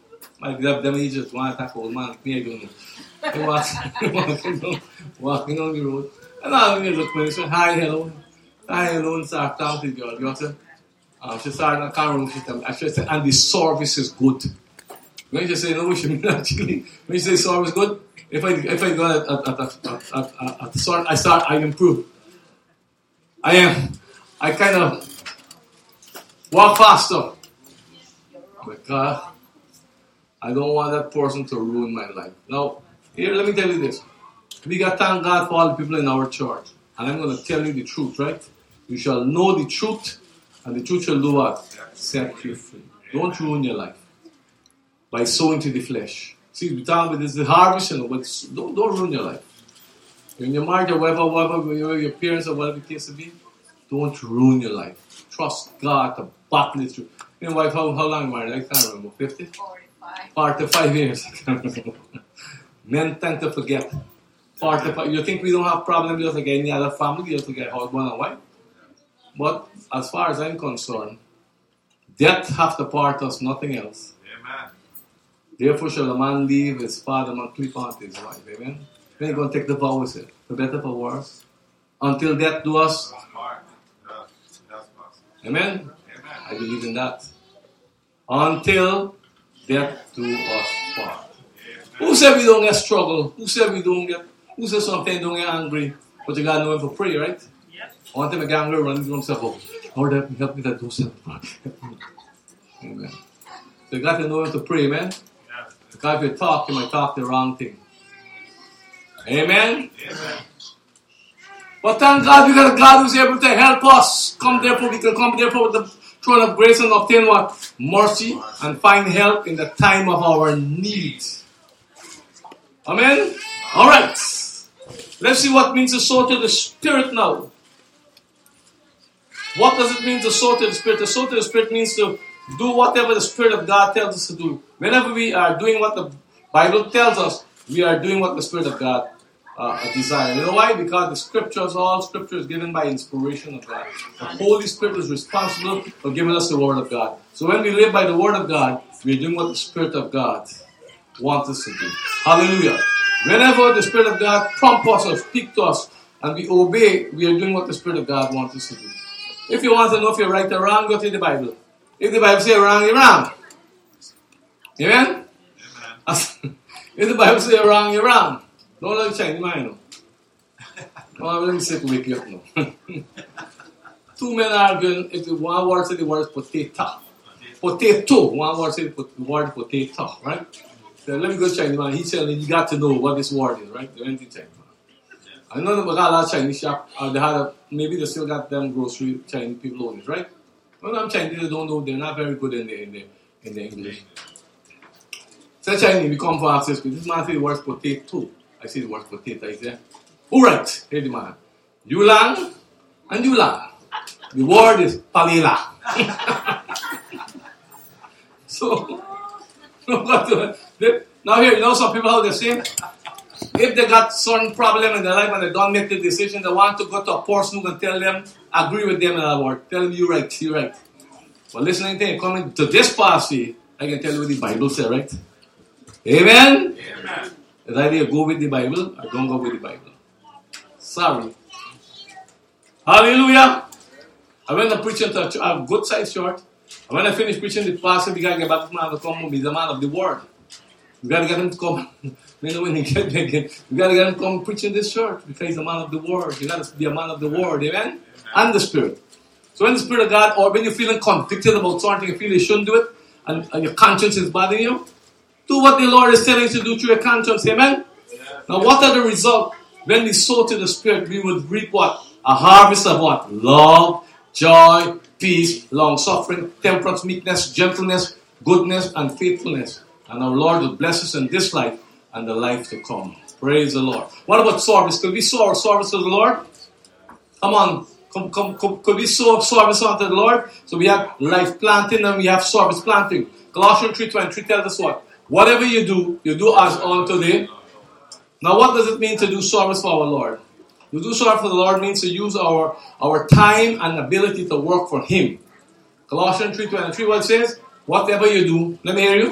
My grab them just one attack old man, me I don't know. He was walking down, walking on the road. And I look at me and say, hi, hello. Hi, hello, and start talking to the girl. You know, um, she started in the car room, she said, she said, and the service is good. When you say no, she mean actually. When you say service is good, if I if I go at at at at, at, at, at start, I start, I improve. I am, I kind of walk faster. Because I don't want that person to ruin my life. Now, here, let me tell you this. We got to thank God for all the people in our church. And I'm going to tell you the truth, right? You shall know the truth, and the truth shall do what? Set you free. Don't ruin your life by sowing to the flesh. See, we talk about this, the harvest, you know, but don't, don't ruin your life. When you're married or whatever, whatever, your parents or whatever it is to be, don't ruin your life. Trust God to battle it through. You know, wife, how, how long married? I can't remember. fifty? forty-five. forty-five years. I can't remember. Men tend to forget. forty-five. You think we don't have problems just like any other family, just like a husband and wife? But as far as I'm concerned, death hath to part us, nothing else. Amen. Therefore shall a man leave his father and cleave unto his wife. Amen? Then you're going to take the vow with it. For better, for worse. Until death do us. That's part. That's, that's possible. Amen? Amen. I believe in that. Until death do us part. Who said we don't get struggle? Who said we don't get, who said something don't get angry? But you got to know him for prayer, right? Yep. One time I get angry, run into himself, oh, Lord, help me, help me, that do something. Amen. So you got to know him to pray, man. Yes. Because if you talk, you might talk the wrong thing. Amen? Amen. But thank God we got a God who's able to help us. Come therefore, we can come therefore with the throne of grace and obtain what? Mercy and find help in the time of our need. Amen? Alright. Let's see what it means to sow to the Spirit now. What does it mean to sow to the Spirit? To sow to the Spirit means to do whatever the Spirit of God tells us to do. Whenever we are doing what the Bible tells us, we are doing what the Spirit of God uh, desires. You know why? Because the Scriptures, all Scripture is given by inspiration of God. The Holy Spirit is responsible for giving us the Word of God. So when we live by the Word of God, we are doing what the Spirit of God wants us to do. Hallelujah. Whenever the Spirit of God prompts us or speaks to us and we obey, we are doing what the Spirit of God wants us to do. If you want to know if you're right or wrong, go to the Bible. If the Bible says wrong, you're wrong. Amen? Amen. If the Bible says wrong, you're wrong. Don't let it change your mind. Well, let me say to wake you up now. Two men arguing if the one word says the word is potato. Potato. One word says the word potato, right? So let me go Chinese man. He said you got to know what this word is, right? They went to Chinese man. I know they got a lot of Chinese shop. Uh, they had a, maybe they still got them grocery Chinese people own it, right? Well, I'm Chinese. They don't know. They're not very good in the in the in the English. So Chinese, we come for access. This man said the word potato. I see the word potato. I say, all right, here the man. You lang and you lang. The word is palila. So. Now here, you know some people how they say, if they got certain problem in their life and they don't make the decision, they want to go to a person who can tell them, agree with them in other words, tell them you're right, you're right. But listening to him, coming to this party, I can tell you what the Bible says, right? Amen? Amen. It's either go with the Bible or don't go with the Bible. Sorry. Hallelujah. I went to preaching to a good size church. And when I finish preaching, the pastor, we got to get back to man to come home. He's a man of the word. We got to get him to come. You know, when he get there again, we got to get him to come preach in this church because he's a man of the word. You got to be a man of the word, amen? Amen? And the Spirit. So when the Spirit of God, or when you're feeling convicted about something, you feel you shouldn't do it, and, and your conscience is bothering you, do what the Lord is telling you to do through your conscience, amen? Yeah. Now, what are the results? When we sow to the Spirit, we will reap what? A harvest of what? Love, joy, peace, long-suffering, temperance, meekness, gentleness, goodness, and faithfulness. And our Lord will bless us in this life and the life to come. Praise the Lord. What about service? Could we sow our service to the Lord? Come on. Come, come, come, could we sow service unto the Lord? So we have life planting and we have service planting. Colossians three twenty-three tells us what? Whatever you do, you do as unto the... Now what does it mean to do service for our Lord? To do service for the Lord means to use our, our time and ability to work for Him. Colossians three twenty-three, what it says? Whatever you do, let me hear you.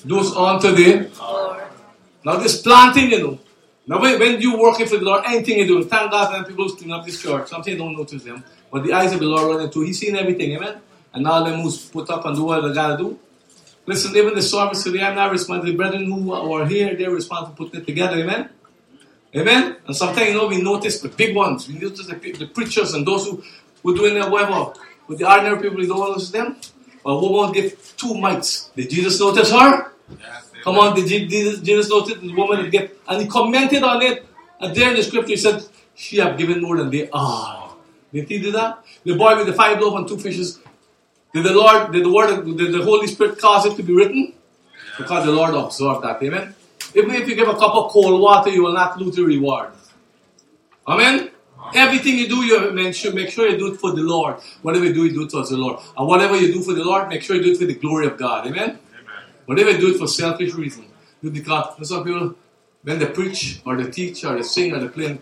Those unto the Lord. Now this planting, you know. Now when, when you working for the Lord, anything you do, thank God when people clean up this church. Sometimes you don't notice them. But the eyes of the Lord running too. He's seen everything, amen? And all them who's put up and do what they gotta do. Listen, even the service today, I'm not responsible. The brethren who are here, they're responsible for putting it together, amen? Amen? And sometimes, you know, we notice the big ones. We notice the, the preachers and those who who doing their whatever. With the ordinary people, we don't notice them. But who won't give two mites? Did Jesus notice her? Yes, come on, did Jesus, Jesus notice the woman that get, and he commented on it. And there in the scripture he said, she have given more than they are. Did he do that? The boy with the five loaves and two fishes, did the Lord, did the word, did the Holy Spirit cause it to be written? Because the Lord observed that, amen? Even if you give a cup of cold water, you will not lose your reward. Amen? Everything you do, you make sure, make sure you do it for the Lord. Whatever you do, you do it towards the Lord. And whatever you do for the Lord, make sure you do it for the glory of God. Amen? Amen. Whatever you do it for selfish reasons. Do because some people, when they preach, or they teach, or they sing, or they play,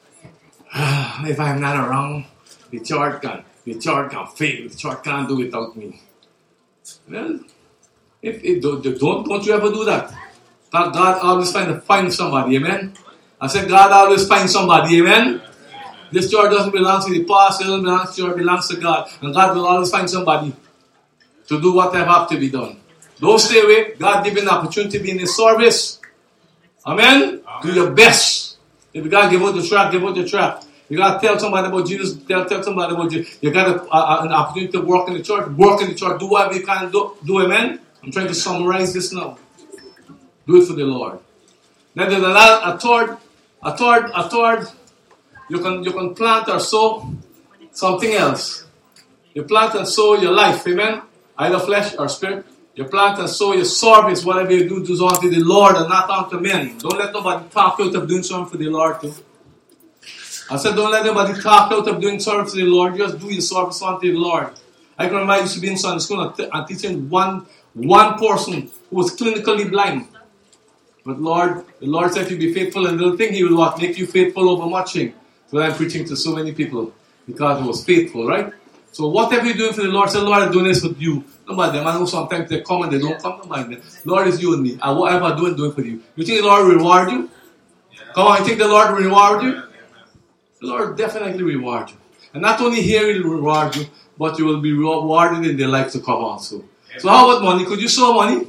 if I'm not around, the church can, the church can fail. The church can't do without me. Well, if, if don't, don't, don't you ever do that. God, God always find, find somebody, amen? I said God always finds somebody, amen? This church doesn't belong to the pastor, it doesn't belong to the church, it belongs to God. And God will always find somebody to do whatever have to be done. Don't stay away. God give you an opportunity to be in His service. Amen? Amen. Do your best. If you got to give out the track, give out the track. You got to tell somebody about Jesus, tell, tell somebody about Jesus. You got a, a, an opportunity to work in the church, work in the church, do whatever you can do, do, amen? I'm trying to summarize this now. Do it for the Lord. Then there's a third, a third, a third, you can, you can plant or sow something else. You plant and sow your life, amen? Either flesh or spirit. You plant and sow your service, whatever you do, do unto the Lord and not unto men. Don't let nobody talk you out of doing something for the Lord too. I said, don't let anybody talk you out of doing service for the Lord. Just do your service unto the Lord. I can remember I used to be in Sunday school and, t- and teaching one, one person who was clinically blind. But Lord, the Lord said, if you be faithful in little thing, He will what? Make you faithful over much thing. So I'm preaching to so many people because He was faithful, right? So whatever you're doing for the Lord, say, Lord, I'm doing this for you. Nobody, I know sometimes they come and they don't come to mind. Lord, is you and me. And whatever I'm doing, doing for you. You think the Lord will reward you? Yeah. Come on, you think the Lord will reward you? Yeah. The Lord definitely reward you. And not only here He will reward you, but you will be rewarded in the life to come also. Yeah. So how about money? Could you sow money?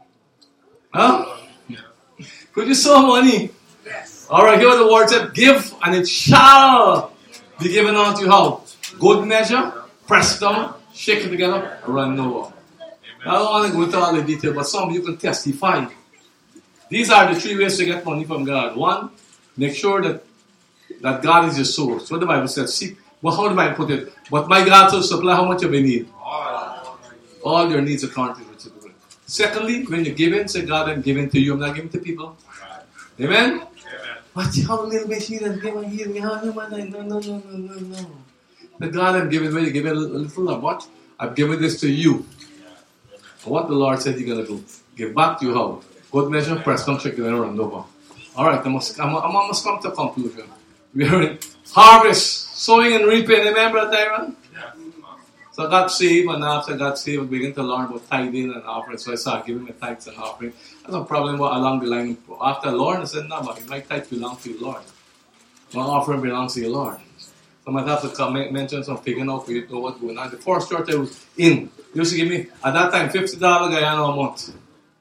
Huh? Yeah. Could you sow money? Yes. Alright, here what the word said. Give and it shall be given unto you how? Good measure, pressed down, shake it together, run over. I don't want to go into all the detail, but some of you can testify. These are the three ways to get money from God. One, make sure that, that God is your source. What the Bible says, seek. Well, how do I put it? But my God will supply how much you may need. All your needs according to what you do. Secondly, when you're giving, say, God, I'm giving to you. I'm not giving to people. Amen? But how little bit here and give and here. No, no, no, no, no, no, no. The God I'm giving, when you give it a little of what? I've given this to you. And what the Lord said you're going to do. Give back to you how? Good measure, press, come check it and run over. Alright, I must, I must come to a conclusion. We are in harvest, sowing and reaping. Remember that, Aaron? Yeah. So I got saved, and after I got saved, I began to learn about tithing and offering. So I started giving my tithes and offering. That's no problem along the line. After I learned, I said, no, but my tithe belongs to you, Lord. My offering belongs to you, Lord. So I might have to come mention some figuring out for you to know what's going on. The first church I was in, they used to give me, at that time, fifty dollars Guyana a month.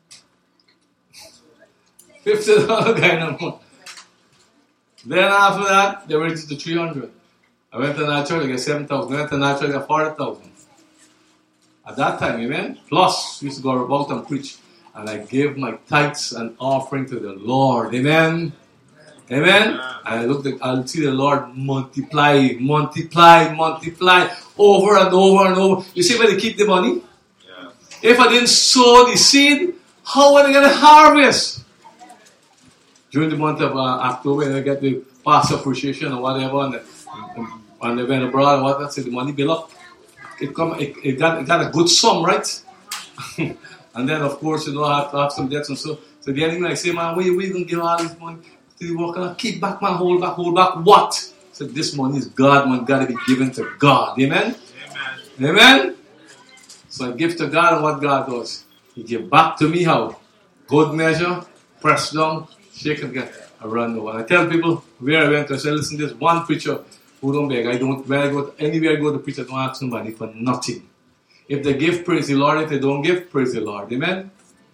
fifty dollars Guyana a month. Then after that, they raised it to three hundred. I went to another church, I got seven thousand. I went to another church, I got forty thousand. At that time, amen? Plus, we used to go about and preach. And I gave my tithes and offering to the Lord. Amen? Amen? And I looked at, I'll see the Lord multiply, multiply, multiply, over and over and over. You see where they keep the money? Yeah. If I didn't sow the seed, how are they going to harvest? During the month of uh, October, when I get the pastor appreciation or whatever, and, the, and they went abroad and what, that's it, the money built up. It, come, it, it, got, it got a good sum, right? And then, of course, you know, I have to have some debts and so. So the enemy, I say, man, where are you going to give all this money? To the worker, keep back, man, hold back, hold back. What? So this money is God, man, got to be given to God. Amen? Amen? Amen? So I give to God and what God does. He give back to me how? good measure, pressed down, shaken together, around over. And I tell people where I went, I said, listen, there's one preacher who don't beg. I don't, where I go, anywhere I go to preach, I don't ask somebody for nothing. If they give, praise the Lord. If they don't give, praise the Lord. Amen?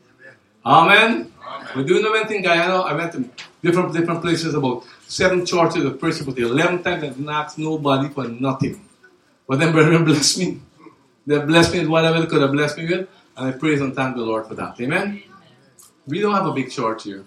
Amen? Amen. We're doing the one thing, Guyana. I went to different different places, about seven churches of preaching, but the eleventh time I didn't ask nobody for nothing. But then brethren blessed me. They blessed me with whatever they could have blessed me with, and I praise and thank the Lord for that. Amen? We don't have a big church here.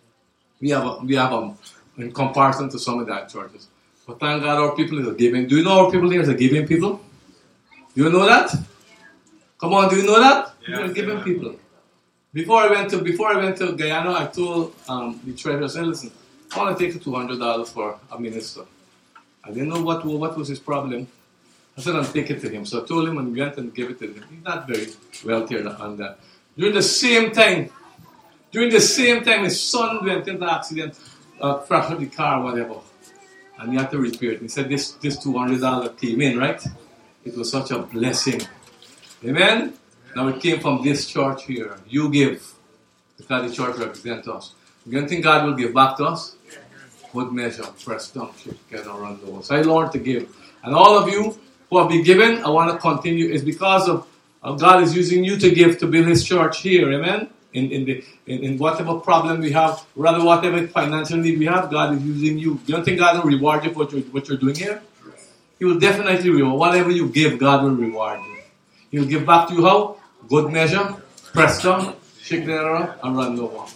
We have a, we have a, in comparison to some of the other churches. But thank God our people is a giving. Do you know our people here is a giving people? Do you know that? Come on, do you know that? Yeah, We're giving yeah. people. Before I went to before I went to Guyana, I told um, the treasurer, I said, listen, I want to take two hundred dollars for a minister. I didn't know what what was his problem. I said, I'll take it to him. So I told him and went and gave it to him. He's not very wealthy on that. During the same time, during the same time, his son went into an accident, uh, fractured the car, whatever. And he had to repair it. He said, this, this two hundred dollars came in, right? It was such a blessing. Amen? Now it came from this church here. You give, because the church represents us. You don't think God will give back to us? Good measure, press down, get around the world. So I learned to give. And all of you who have been given, I want to continue. It's because of, of God is using you to give to build His church here. Amen? In in the in, in whatever problem we have, rather whatever financial need we have, God is using you. You don't think God will reward you for what you're, what you're doing here? He will definitely reward. Whatever you give, God will reward you. He will give back to you how? Good measure, press down, shake the around, and run no one.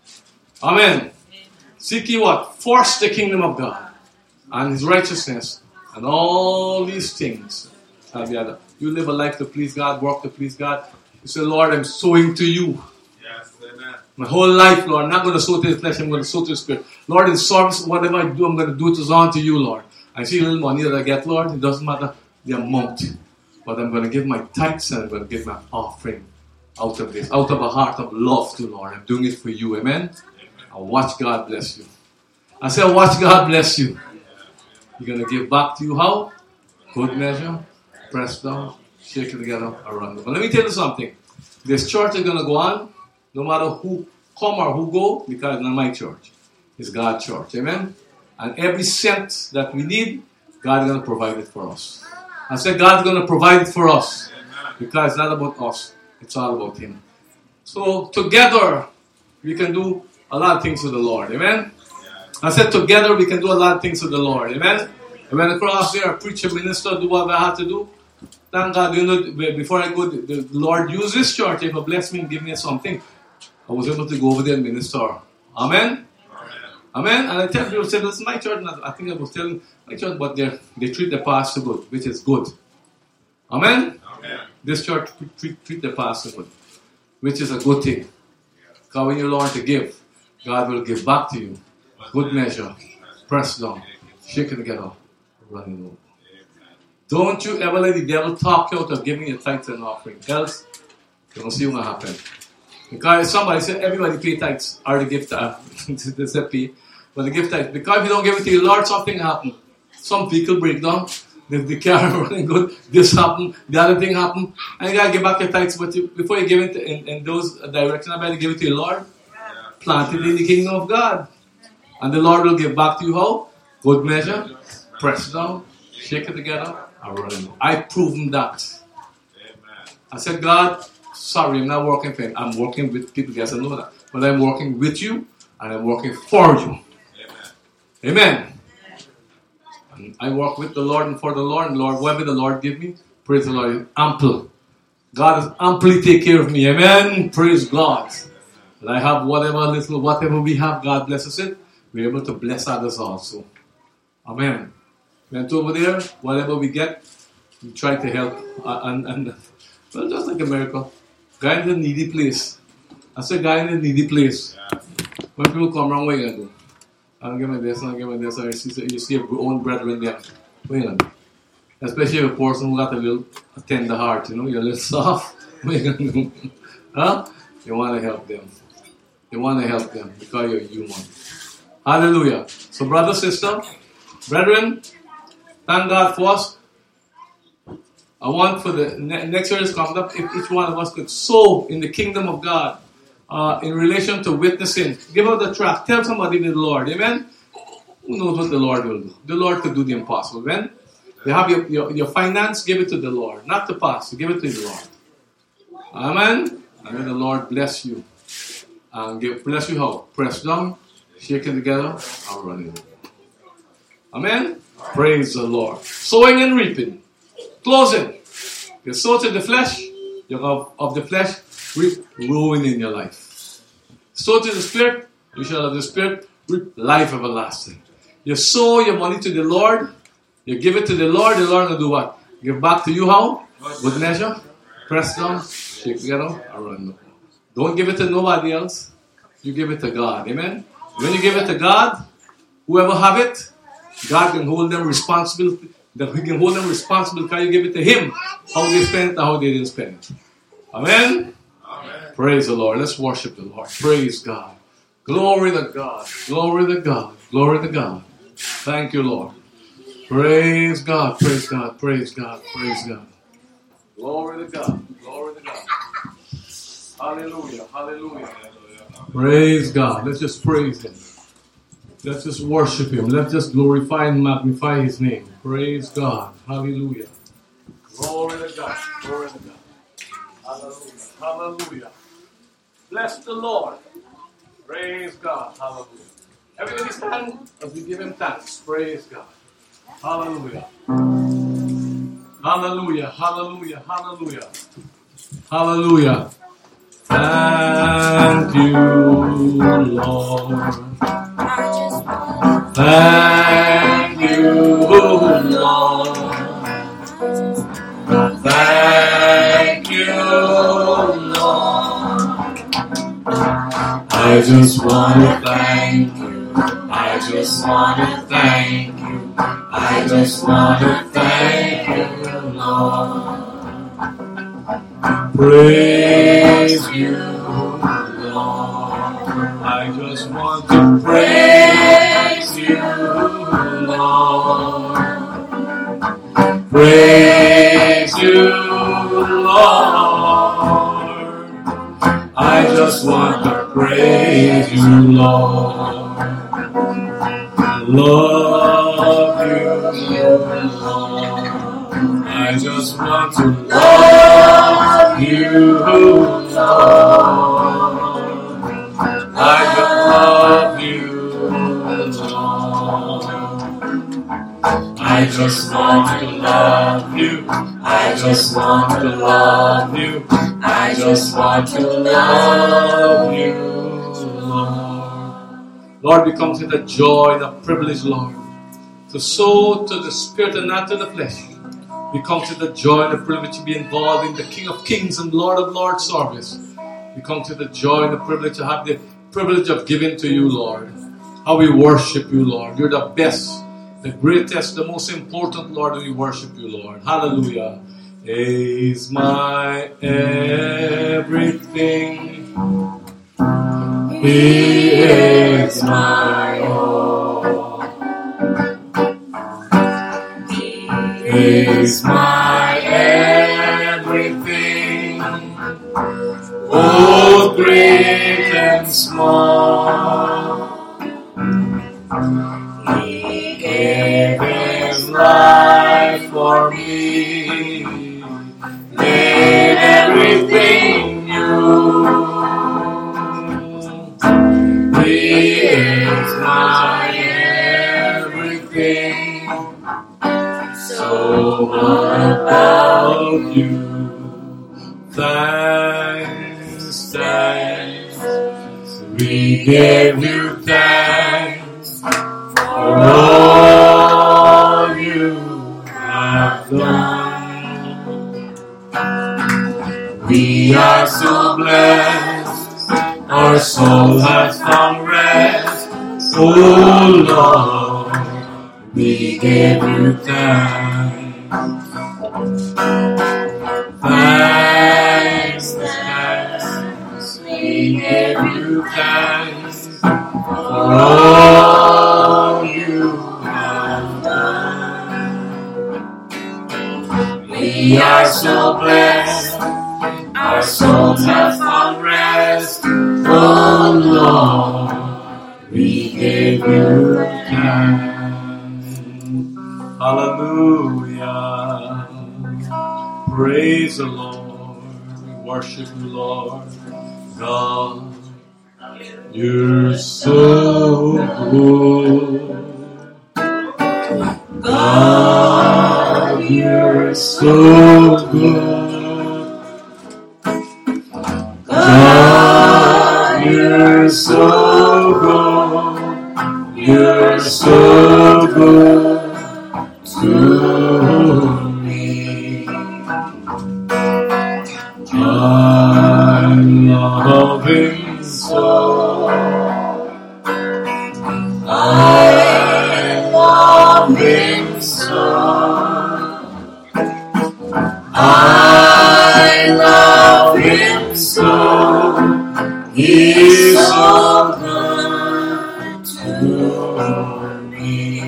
Amen. Seek ye what? First the kingdom of God and His righteousness, and all these things shall be added. You live a life to please God, work to please God. You say, Lord, I'm sowing to you. Yes, amen. My whole life, Lord, I'm not going to sow to the flesh, I'm going to sow to the spirit. Lord, in service, whatever I do, I'm going to do it on to you, Lord. I see a little money that I get, Lord, it doesn't matter the amount. But I'm going to give my tithes and I'm going to give my offering out of this, out of a heart of love to Lord. I'm doing it for you, amen? And watch God bless you. I said, watch God bless you. You're going to give back to you how? Good measure, press down, shake it together, around it. But let me tell you something. This church is going to go on, no matter who come or who go, because it's not my church. It's God's church, amen? And every cent that we need, God is going to provide it for us. I said God's going to provide it for us. Because it's not about us. It's all about Him. So together, we can do a lot of things with the Lord. Amen? I said together, we can do a lot of things with the Lord. Amen? I went across there, preach, a minister, do what I had to do. Thank God, you know, before I go, the Lord used this church. If He blessed me and give me something, I was able to go over there and minister. Amen? Amen. And I tell people, say, this is my church. I think I was telling my church, but they they treat the pastor good, which is good. Amen. Amen. This church treat, treat the pastor good, which is a good thing. Because when you learn to give, God will give back to you. Good measure, pressed down, shaken together, running over. Don't you ever let the devil talk you out of giving your tithes and offering. Else, you don't see what's going to happen. Because somebody said everybody pay tithes or the gift uh, they said pay, but the gift tithes. Because if you don't give it to the Lord, something happen. Some vehicle break down, the, the car running good, this happen, the other thing happen, and you gotta give back your tithes. But you, before you give it in, in those directions, I better give it to the Lord. Plant it in the kingdom of God, and the Lord will give back to you how? Good measure, press down, shake it together, and run it. I proven that. I said, God, sorry, I'm not working for Him. I'm working with people. Yes, I know that. But I'm working with you and I'm working for you. Amen. Amen. And I work with the Lord and for the Lord. And Lord, whatever the Lord give me, praise the Lord, is ample. God has amply take care of me. Amen. Praise God. And I have whatever little, whatever we have, God blesses it. We're able to bless others also. Amen. Went over there, whatever we get, we try to help. Uh, and, and well, just like America. Guy in a needy place. I said, guy in a needy place. Yeah. When people come around, what are you going to do? I'll give me this, I'll give me this. I see, you see your own brethren there. What are you going to do? Especially if a person who got a little a tender heart, you know, you're a little soft. What are you going to do? Huh? You want to help them. You want to help them because you're human. Hallelujah. So, brother, sister, brethren, thank God for us. I want for the ne- next year is coming up, if each one of us could sow in the kingdom of God, uh, in relation to witnessing. Give out the tract. Tell somebody the Lord. Amen? Who knows what the Lord will do? The Lord could do the impossible. Amen? You have your, your, your finance, give it to the Lord. Not the pastor, give it to the Lord. Amen? And may the Lord bless you. And give, bless you how? Press down, shake it together, and run it. Amen? Praise the Lord. Sowing and reaping. Closing. You sow to the flesh, you have of the flesh, reap ruin in your life. Sow to the Spirit, you shall have the Spirit, reap life everlasting. You sow your money to the Lord, you give it to the Lord, the Lord will do what? Give back to you how? With measure, press down, shake together, and run. Don't give it to nobody else. You give it to God. Amen? When you give it to God, whoever have it, God can hold them responsible. That we can hold them responsible because you give it to Him. How they spend it and how they didn't spend it. Amen? Amen? Praise the Lord. Let's worship the Lord. Praise God. Glory to God. Glory to God. Glory to God. Thank you, Lord. Praise God. Praise God. Praise God. Praise God. Glory to God. Glory to God. Hallelujah. Hallelujah. Praise God. Let's just praise Him. Let's just worship Him. Let's just glorify and magnify His name. Praise God. Hallelujah. Glory to God. Glory to God. Hallelujah. Hallelujah. Bless the Lord. Praise God. Hallelujah. Everybody stand as we give Him thanks. Praise God. Hallelujah. Hallelujah. Hallelujah. Hallelujah. Hallelujah. Thank you, Lord. Thank you, Lord. Thank you, Lord. I just want to thank you. I just want to thank you. I just want to thank you, Lord. Praise you, Lord. I just want to praise you, Lord. Praise you, Lord. I just want to praise you, Lord. Love you, Lord. I just want to love you, Lord. I just love you, Lord. I just want to love you. I just want to love you. I just want to love you, Lord. Lord, we come to the joy, the privilege, Lord, to sow to the Spirit and not to the flesh. We come to the joy and the privilege to be involved in the King of Kings and Lord of Lords service. We come to the joy and the privilege to have the privilege of giving to you, Lord. How we worship you, Lord. You're the best, the greatest, the most important, Lord, and we worship you, Lord. Hallelujah. Is my everything. He is my all. Is my everything, both great and small. He gave His life for me, made everything new. He is my everything. So what about you? Thanks, thanks. We give you thanks for all you have done. We are so blessed, our soul has found rest. Oh Lord, we give you thanks. Thanks, thanks. We give you thanks for all you have done. We are so blessed, our souls have found rest. Oh Lord, we give you thanks. Hallelujah. Praise the Lord. We worship you, Lord. God, you're so good. God, you're so good. God, you're so good. You're so good to me. I love him so. I love him so. I love him so. He's so good to me.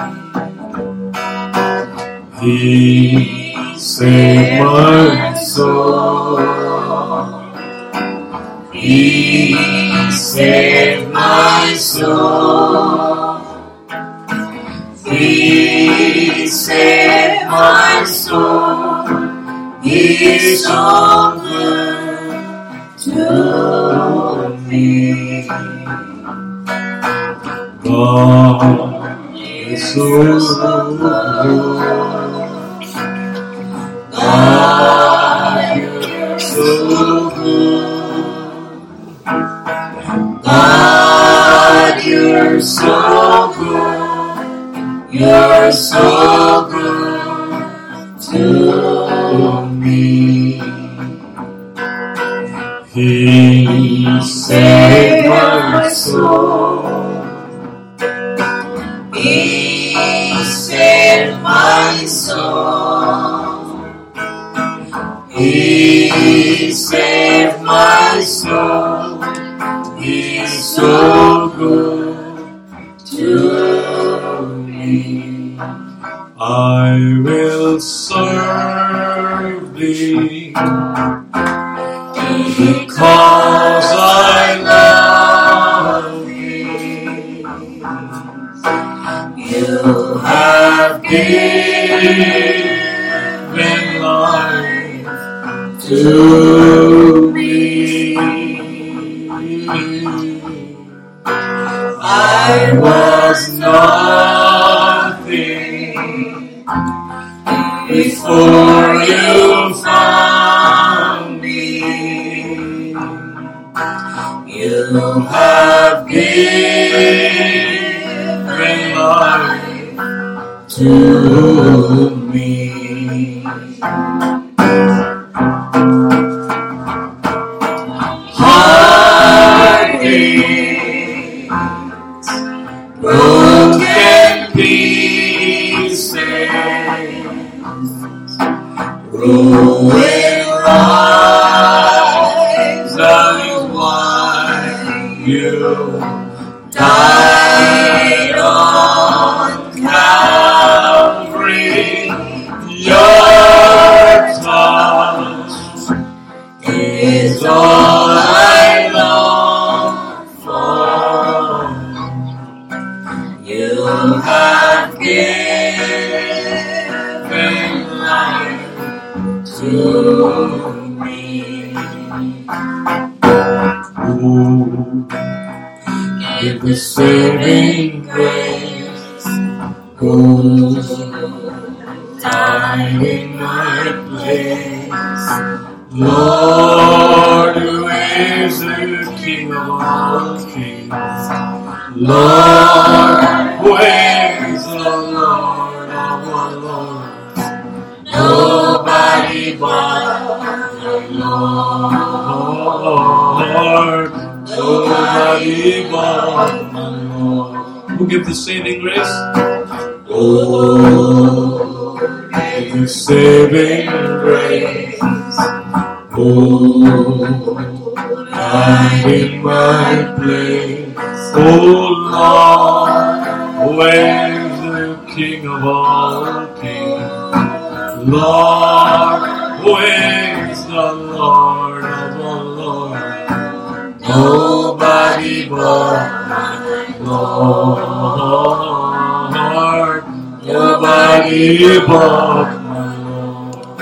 He saved my soul. He saved my soul. He saved my soul. He's so good to me. God is so good. God, you're so good. God, you're so good. You're so good to me. He saved my soul. He saved my soul. He saved my soul. He's so good to me. I will serve thee because I love thee. You have given life to me. I was nothing before you found me. You have given life to me. Heartaches, broken pieces, ruined lives, that is why you died on Calvary. Your touch is all I long for. You have given life to me. Ooh, give the saving grace. Who died in my place? Lord, who is the King of all kings? Lord, who is the Lord of all lords? Nobody but the Lord. Nobody but the Lord. Who gives the saving grace? Oh, give the saving grace. Oh, died in my place. Oh Lord, where's the King of all kings? Lord, where's the Lord of all lords? Oh, Nobody but my Lord. Nobody but my Lord.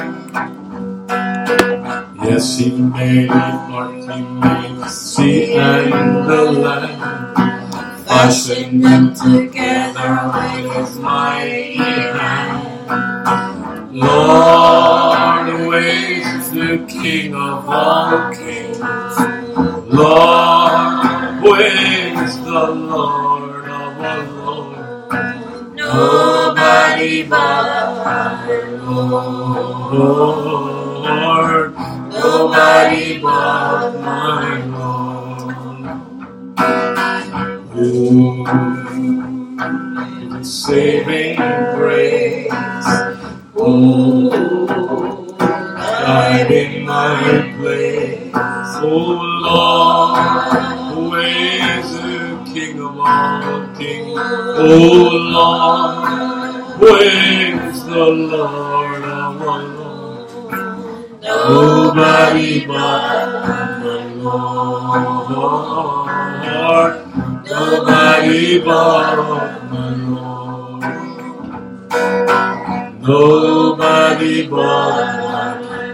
Yes, He made earth, He made the sea and the land. Fashioned them together with His mighty hand. Lord, ways the King of all kings. Lord, ways the Lord of all lords. Nobody but my Lord. Nobody but my Lord. Oh, saving grace. Oh, died in my place. Oh Lord, who is the King of all kings? Oh Lord, who is the Lord of all lords? Nobody but my Lord. Nobody but my Lord. Nobody but my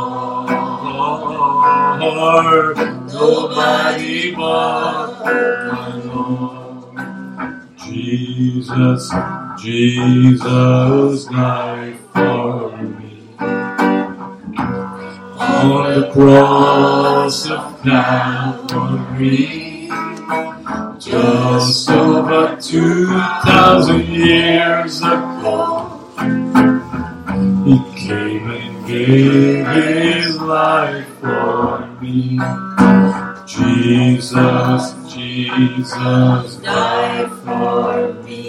Lord. Nobody but my Lord. Jesus, Jesus died for me. On the cross of Calvary, just over two thousand years ago, He came and gave His life for me. Jesus, Jesus died for me.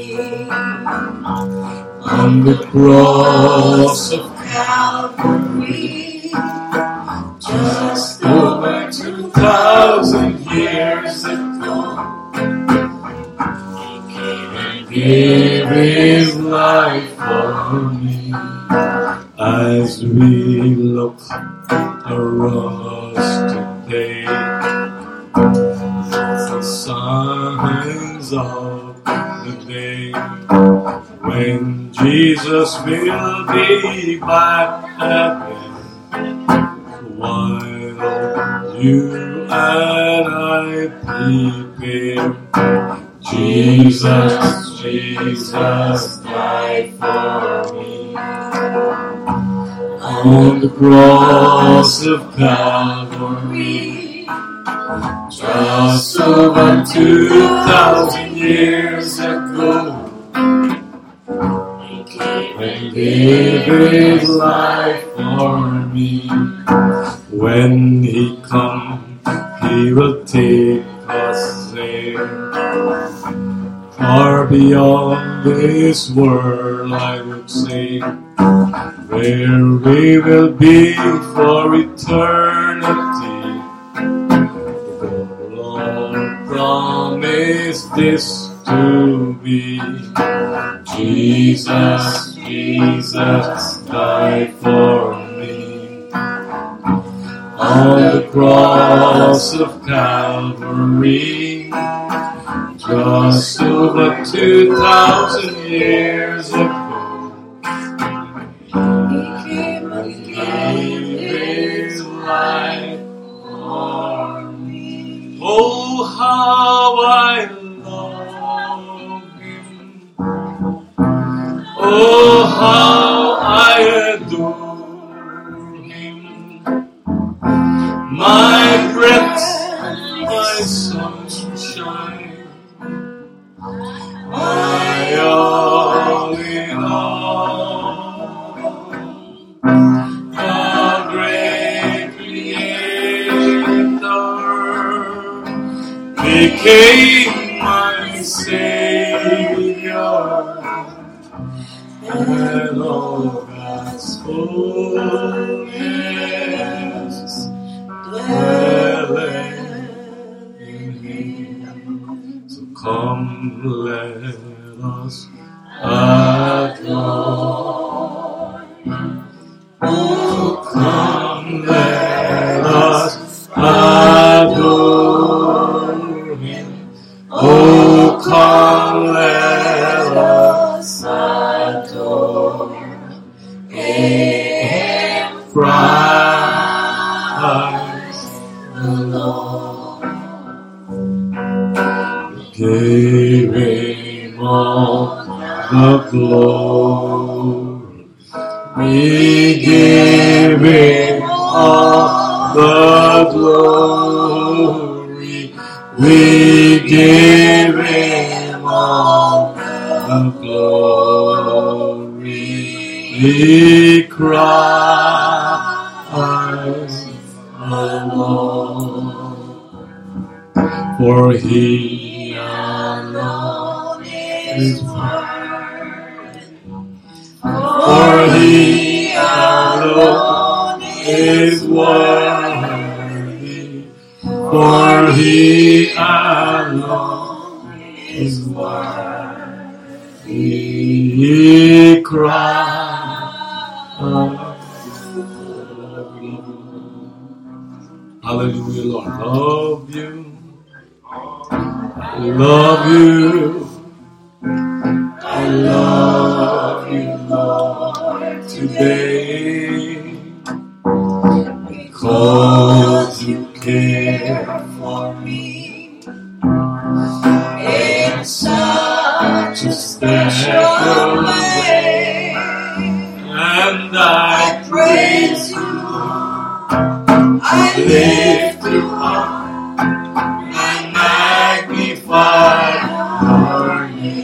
On the cross of Calvary, just over two thousand years ago, He came and gave His life for me. As we look around us today, the signs of the day when Jesus will be back again. Why don't you and I prepare? Jesus, Jesus died for me. On the cross of Calvary, just over two thousand years ago, He came and gave His life for me. When He comes, He will take us there. Far beyond this world, I would say, where we will be for eternity. The Lord promised this to be. Jesus, Jesus died for me. On the cross of Calvary, just over two thousand years ago, He came and gave His life for me. Oh, how I love Him. Oh, how I adore Him. My breath, my sunshine, my all in all. The great Creator became my Savior, and all God's fullness dwelleth in Him. So come, let us adore. Oh, come, let us adore Him. Christ the Lord. Gave him all the glory. We give him all the glory. We give him all the glory. Christ alone. For he alone is worthy. For he alone is worthy. For he alone is worthy. Christ. Hallelujah, Lord. Love you. I love you. I love you, Lord, today. Because you care for me in such a special way. And I praise you. I lift you up. I magnify your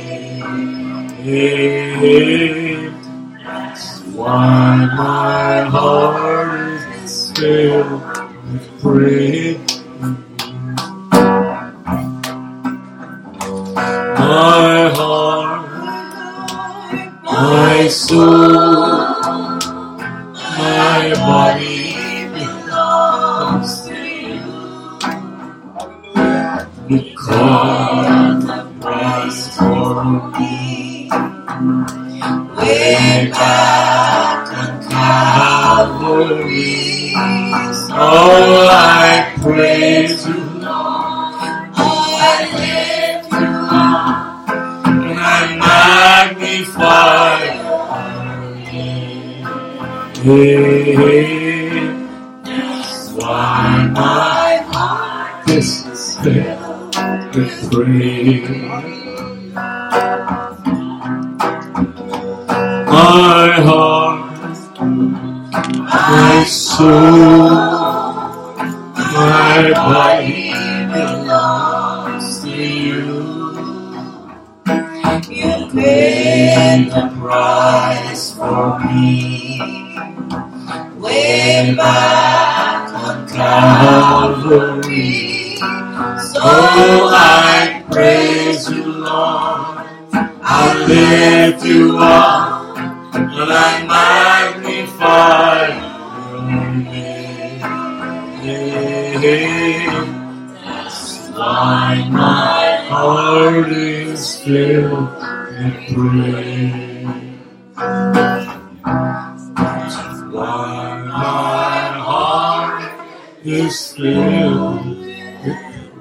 name. That's why my heart is filled with praise. My heart, my soul, my body belongs to you. Because the price for me way back on Calvary. Oh, I praise you, Lord. I lift you up and I magnify your name. That's why my heart is filled with praise. My heart, my soul, my body belongs to you. You paid the price for me way back on Calvary. So I praise you, Lord. I lift you up. And I magnify your name. That's why my heart is filled with praise. That's why my heart is filled with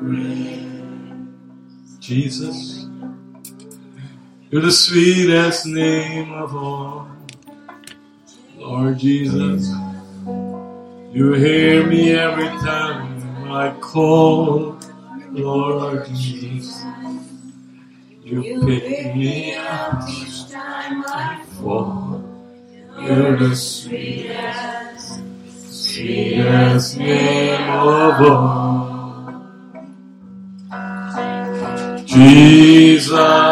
praise. Jesus, you're the sweetest name of all. Lord Jesus, you hear me every time I call. Lord Jesus, you pick me up each time I fall. You're the sweetest, sweetest name of all. Jesus,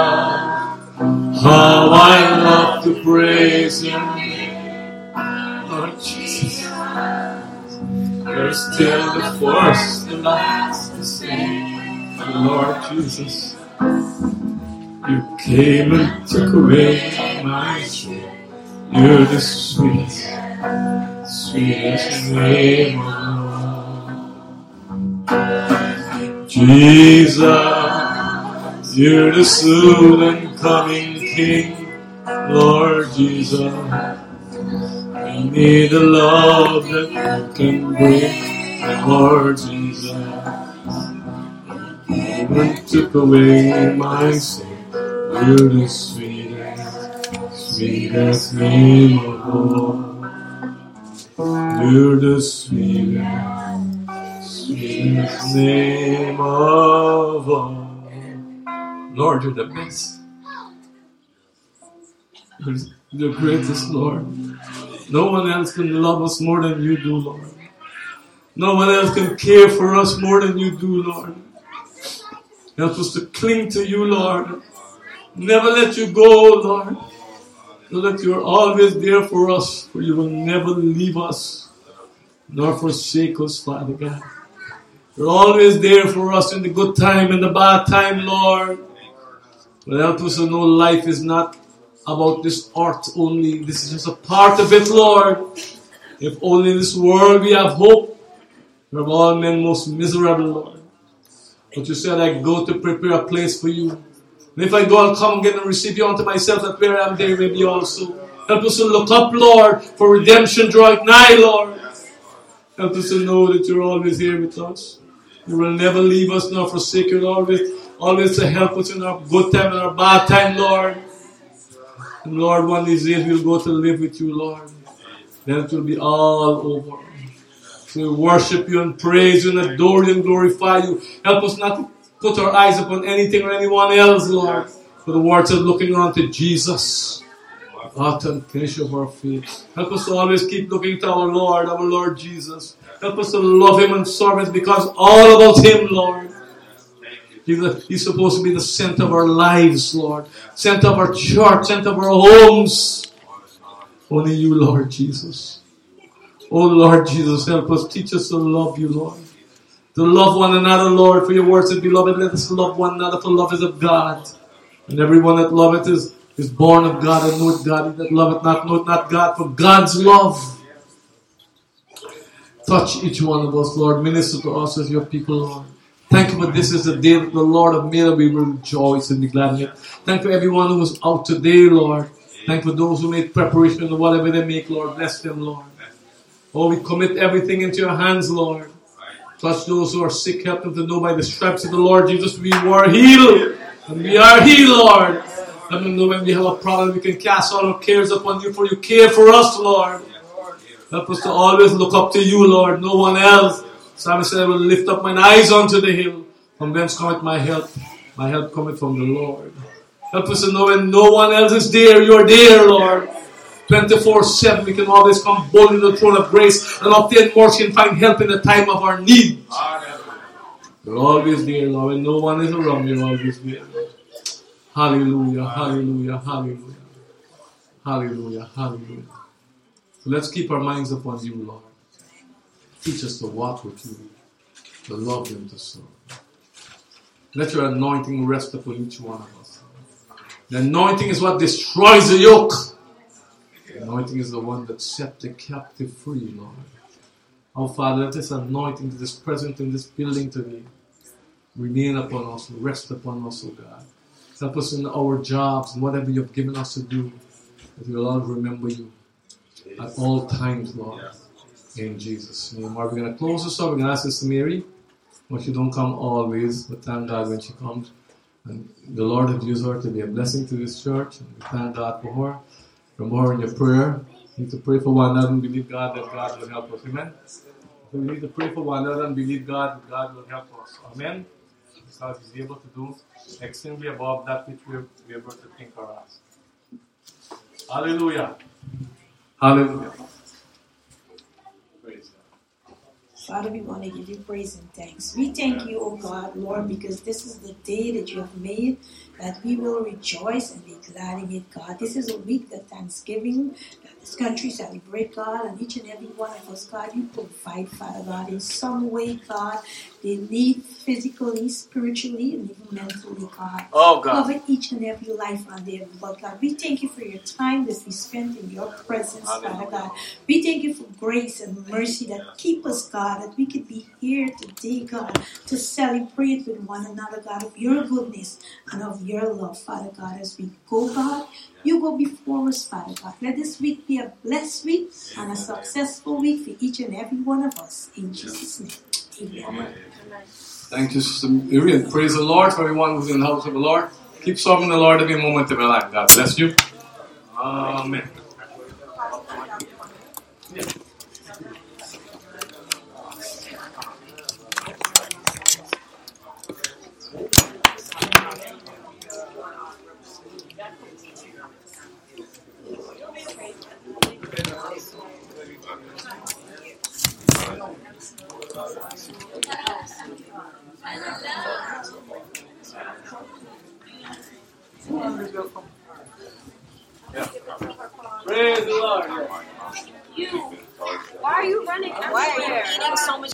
how I love to praise Him. Lord Jesus, you're still the first, the last, the same. Lord Jesus, you came and took away my shame. You're the sweetest, sweetest name of all. Jesus, you're the soon and coming King. Lord Jesus, I need the love that you can bring. Lord Jesus, you came and took away my sin. You're the sweetest, sweetest name of all. You're the sweetest, sweetest name of all. Lord, you're the best. You're the greatest, Lord. No one else can love us more than you do, Lord. No one else can care for us more than you do, Lord. Help us to cling to you, Lord. Never let you go, Lord. So that you are always there for us, for you will never leave us, nor forsake us, Father God. You're always there for us in the good time and the bad time, Lord. But help us to know life is not about this earth only. This is just a part of it, Lord. If only in this world we have hope, we're of all men most miserable, Lord. But you said I go to prepare a place for you. And if I go, I'll come again and receive you unto myself, that where I am, there may be also. Help us to look up, Lord, for redemption drawing nigh, Lord. Help us to know that you're always here with us. You will never leave us nor forsake us, always, always to help us in our good time and our bad time, Lord. And Lord, one of these days we'll go to live with you, Lord. Then it will be all over. So we worship you and praise you and adore you and glorify you. Help us not to put our eyes upon anything or anyone else, Lord. For the words are looking around to Jesus, author and finisher of our faith. Help us to always keep looking to our Lord, our Lord Jesus. Help us to love him and serve him because all about him, Lord. He's, a, he's supposed to be the center of our lives, Lord. Center of our church, center of our homes. Only you, Lord Jesus. Oh, Lord Jesus, help us. Teach us to love you, Lord. To love one another, Lord. For your word said, beloved, let us love one another, for love is of God. And everyone that loveth is, is born of God and knoweth God. He that loveth not knoweth not God, for God's love. Touch each one of us, Lord. Minister to us as your people, Lord. Thank you for this is the day that the Lord have made, and we will rejoice and be glad in it. Thank you for everyone who was out today, Lord. Thank you for those who made preparation or whatever they make, Lord. Bless them, Lord. Oh, we commit everything into your hands, Lord. Touch those who are sick. Help them to know by the stripes of the Lord Jesus we were healed. And we are healed, Lord. Let them know when we have a problem, we can cast all our cares upon you, for you care for us, Lord. Help us to always look up to you, Lord. No one else. Psalmist said, I will lift up mine eyes unto the hill. From whence cometh my help? My help cometh from the Lord. Help us to know when no one else is there, you are there, Lord. twenty-four seven, we can always come boldly to the throne of grace and obtain mercy and find help in the time of our need. You're always there, Lord. When no one is around, you're always there. Hallelujah, hallelujah, hallelujah. Hallelujah, hallelujah. So let's keep our minds upon you, Lord. Teach us to walk with you, to love you and to serve. Let your anointing rest upon each one of us. The anointing is what destroys the yoke. The anointing is the one that set the captive free, Lord. Oh, Father, let this anointing that is present in this building today remain upon us, rest upon us, oh God. Help us in our jobs and whatever you have given us to do, that we will all remember you at all times, Lord. In Jesus' name. Are we going to close this up? We're going to ask Sister Mary. Well, she don't come always, but thank God when she comes. And the Lord has used her to be a blessing to this church. And we thank God for her. Remember her in your prayer. We need to pray for one another and believe God that God will help us. Amen? So we need to pray for one another and believe God that God will help us. Amen? Because He's able to do extremely above that which we are able to think or ask. Hallelujah. Hallelujah. Father, we want to give you praise and thanks. We thank you, O God, Lord, because this is the day that you have made, that we will rejoice and be glad in it, God. This is a week that Thanksgiving, that this country celebrate, God, and each and every one of us, God, you provide, Father God, in some way, God. They need physically, spiritually, and even mentally, God. Oh, God. Cover each and every life on there, Lord God. We thank you for your time that we spent in your presence, Father God. We thank you for grace and mercy that keep us, God, that we could be here today, God, to celebrate with one another, God, of your goodness and of your love, Father God. As we go, God, you go before us, Father God. Let this week be a blessed week and a successful week for each and every one of us. In Jesus' name. Amen. Amen. Thank you, Sister Mary, and praise the Lord for everyone who's in the house of the Lord. Keep serving the Lord every moment of your life. God bless you. Amen. Praise the Lord. You, why are you running? Why are you eating so much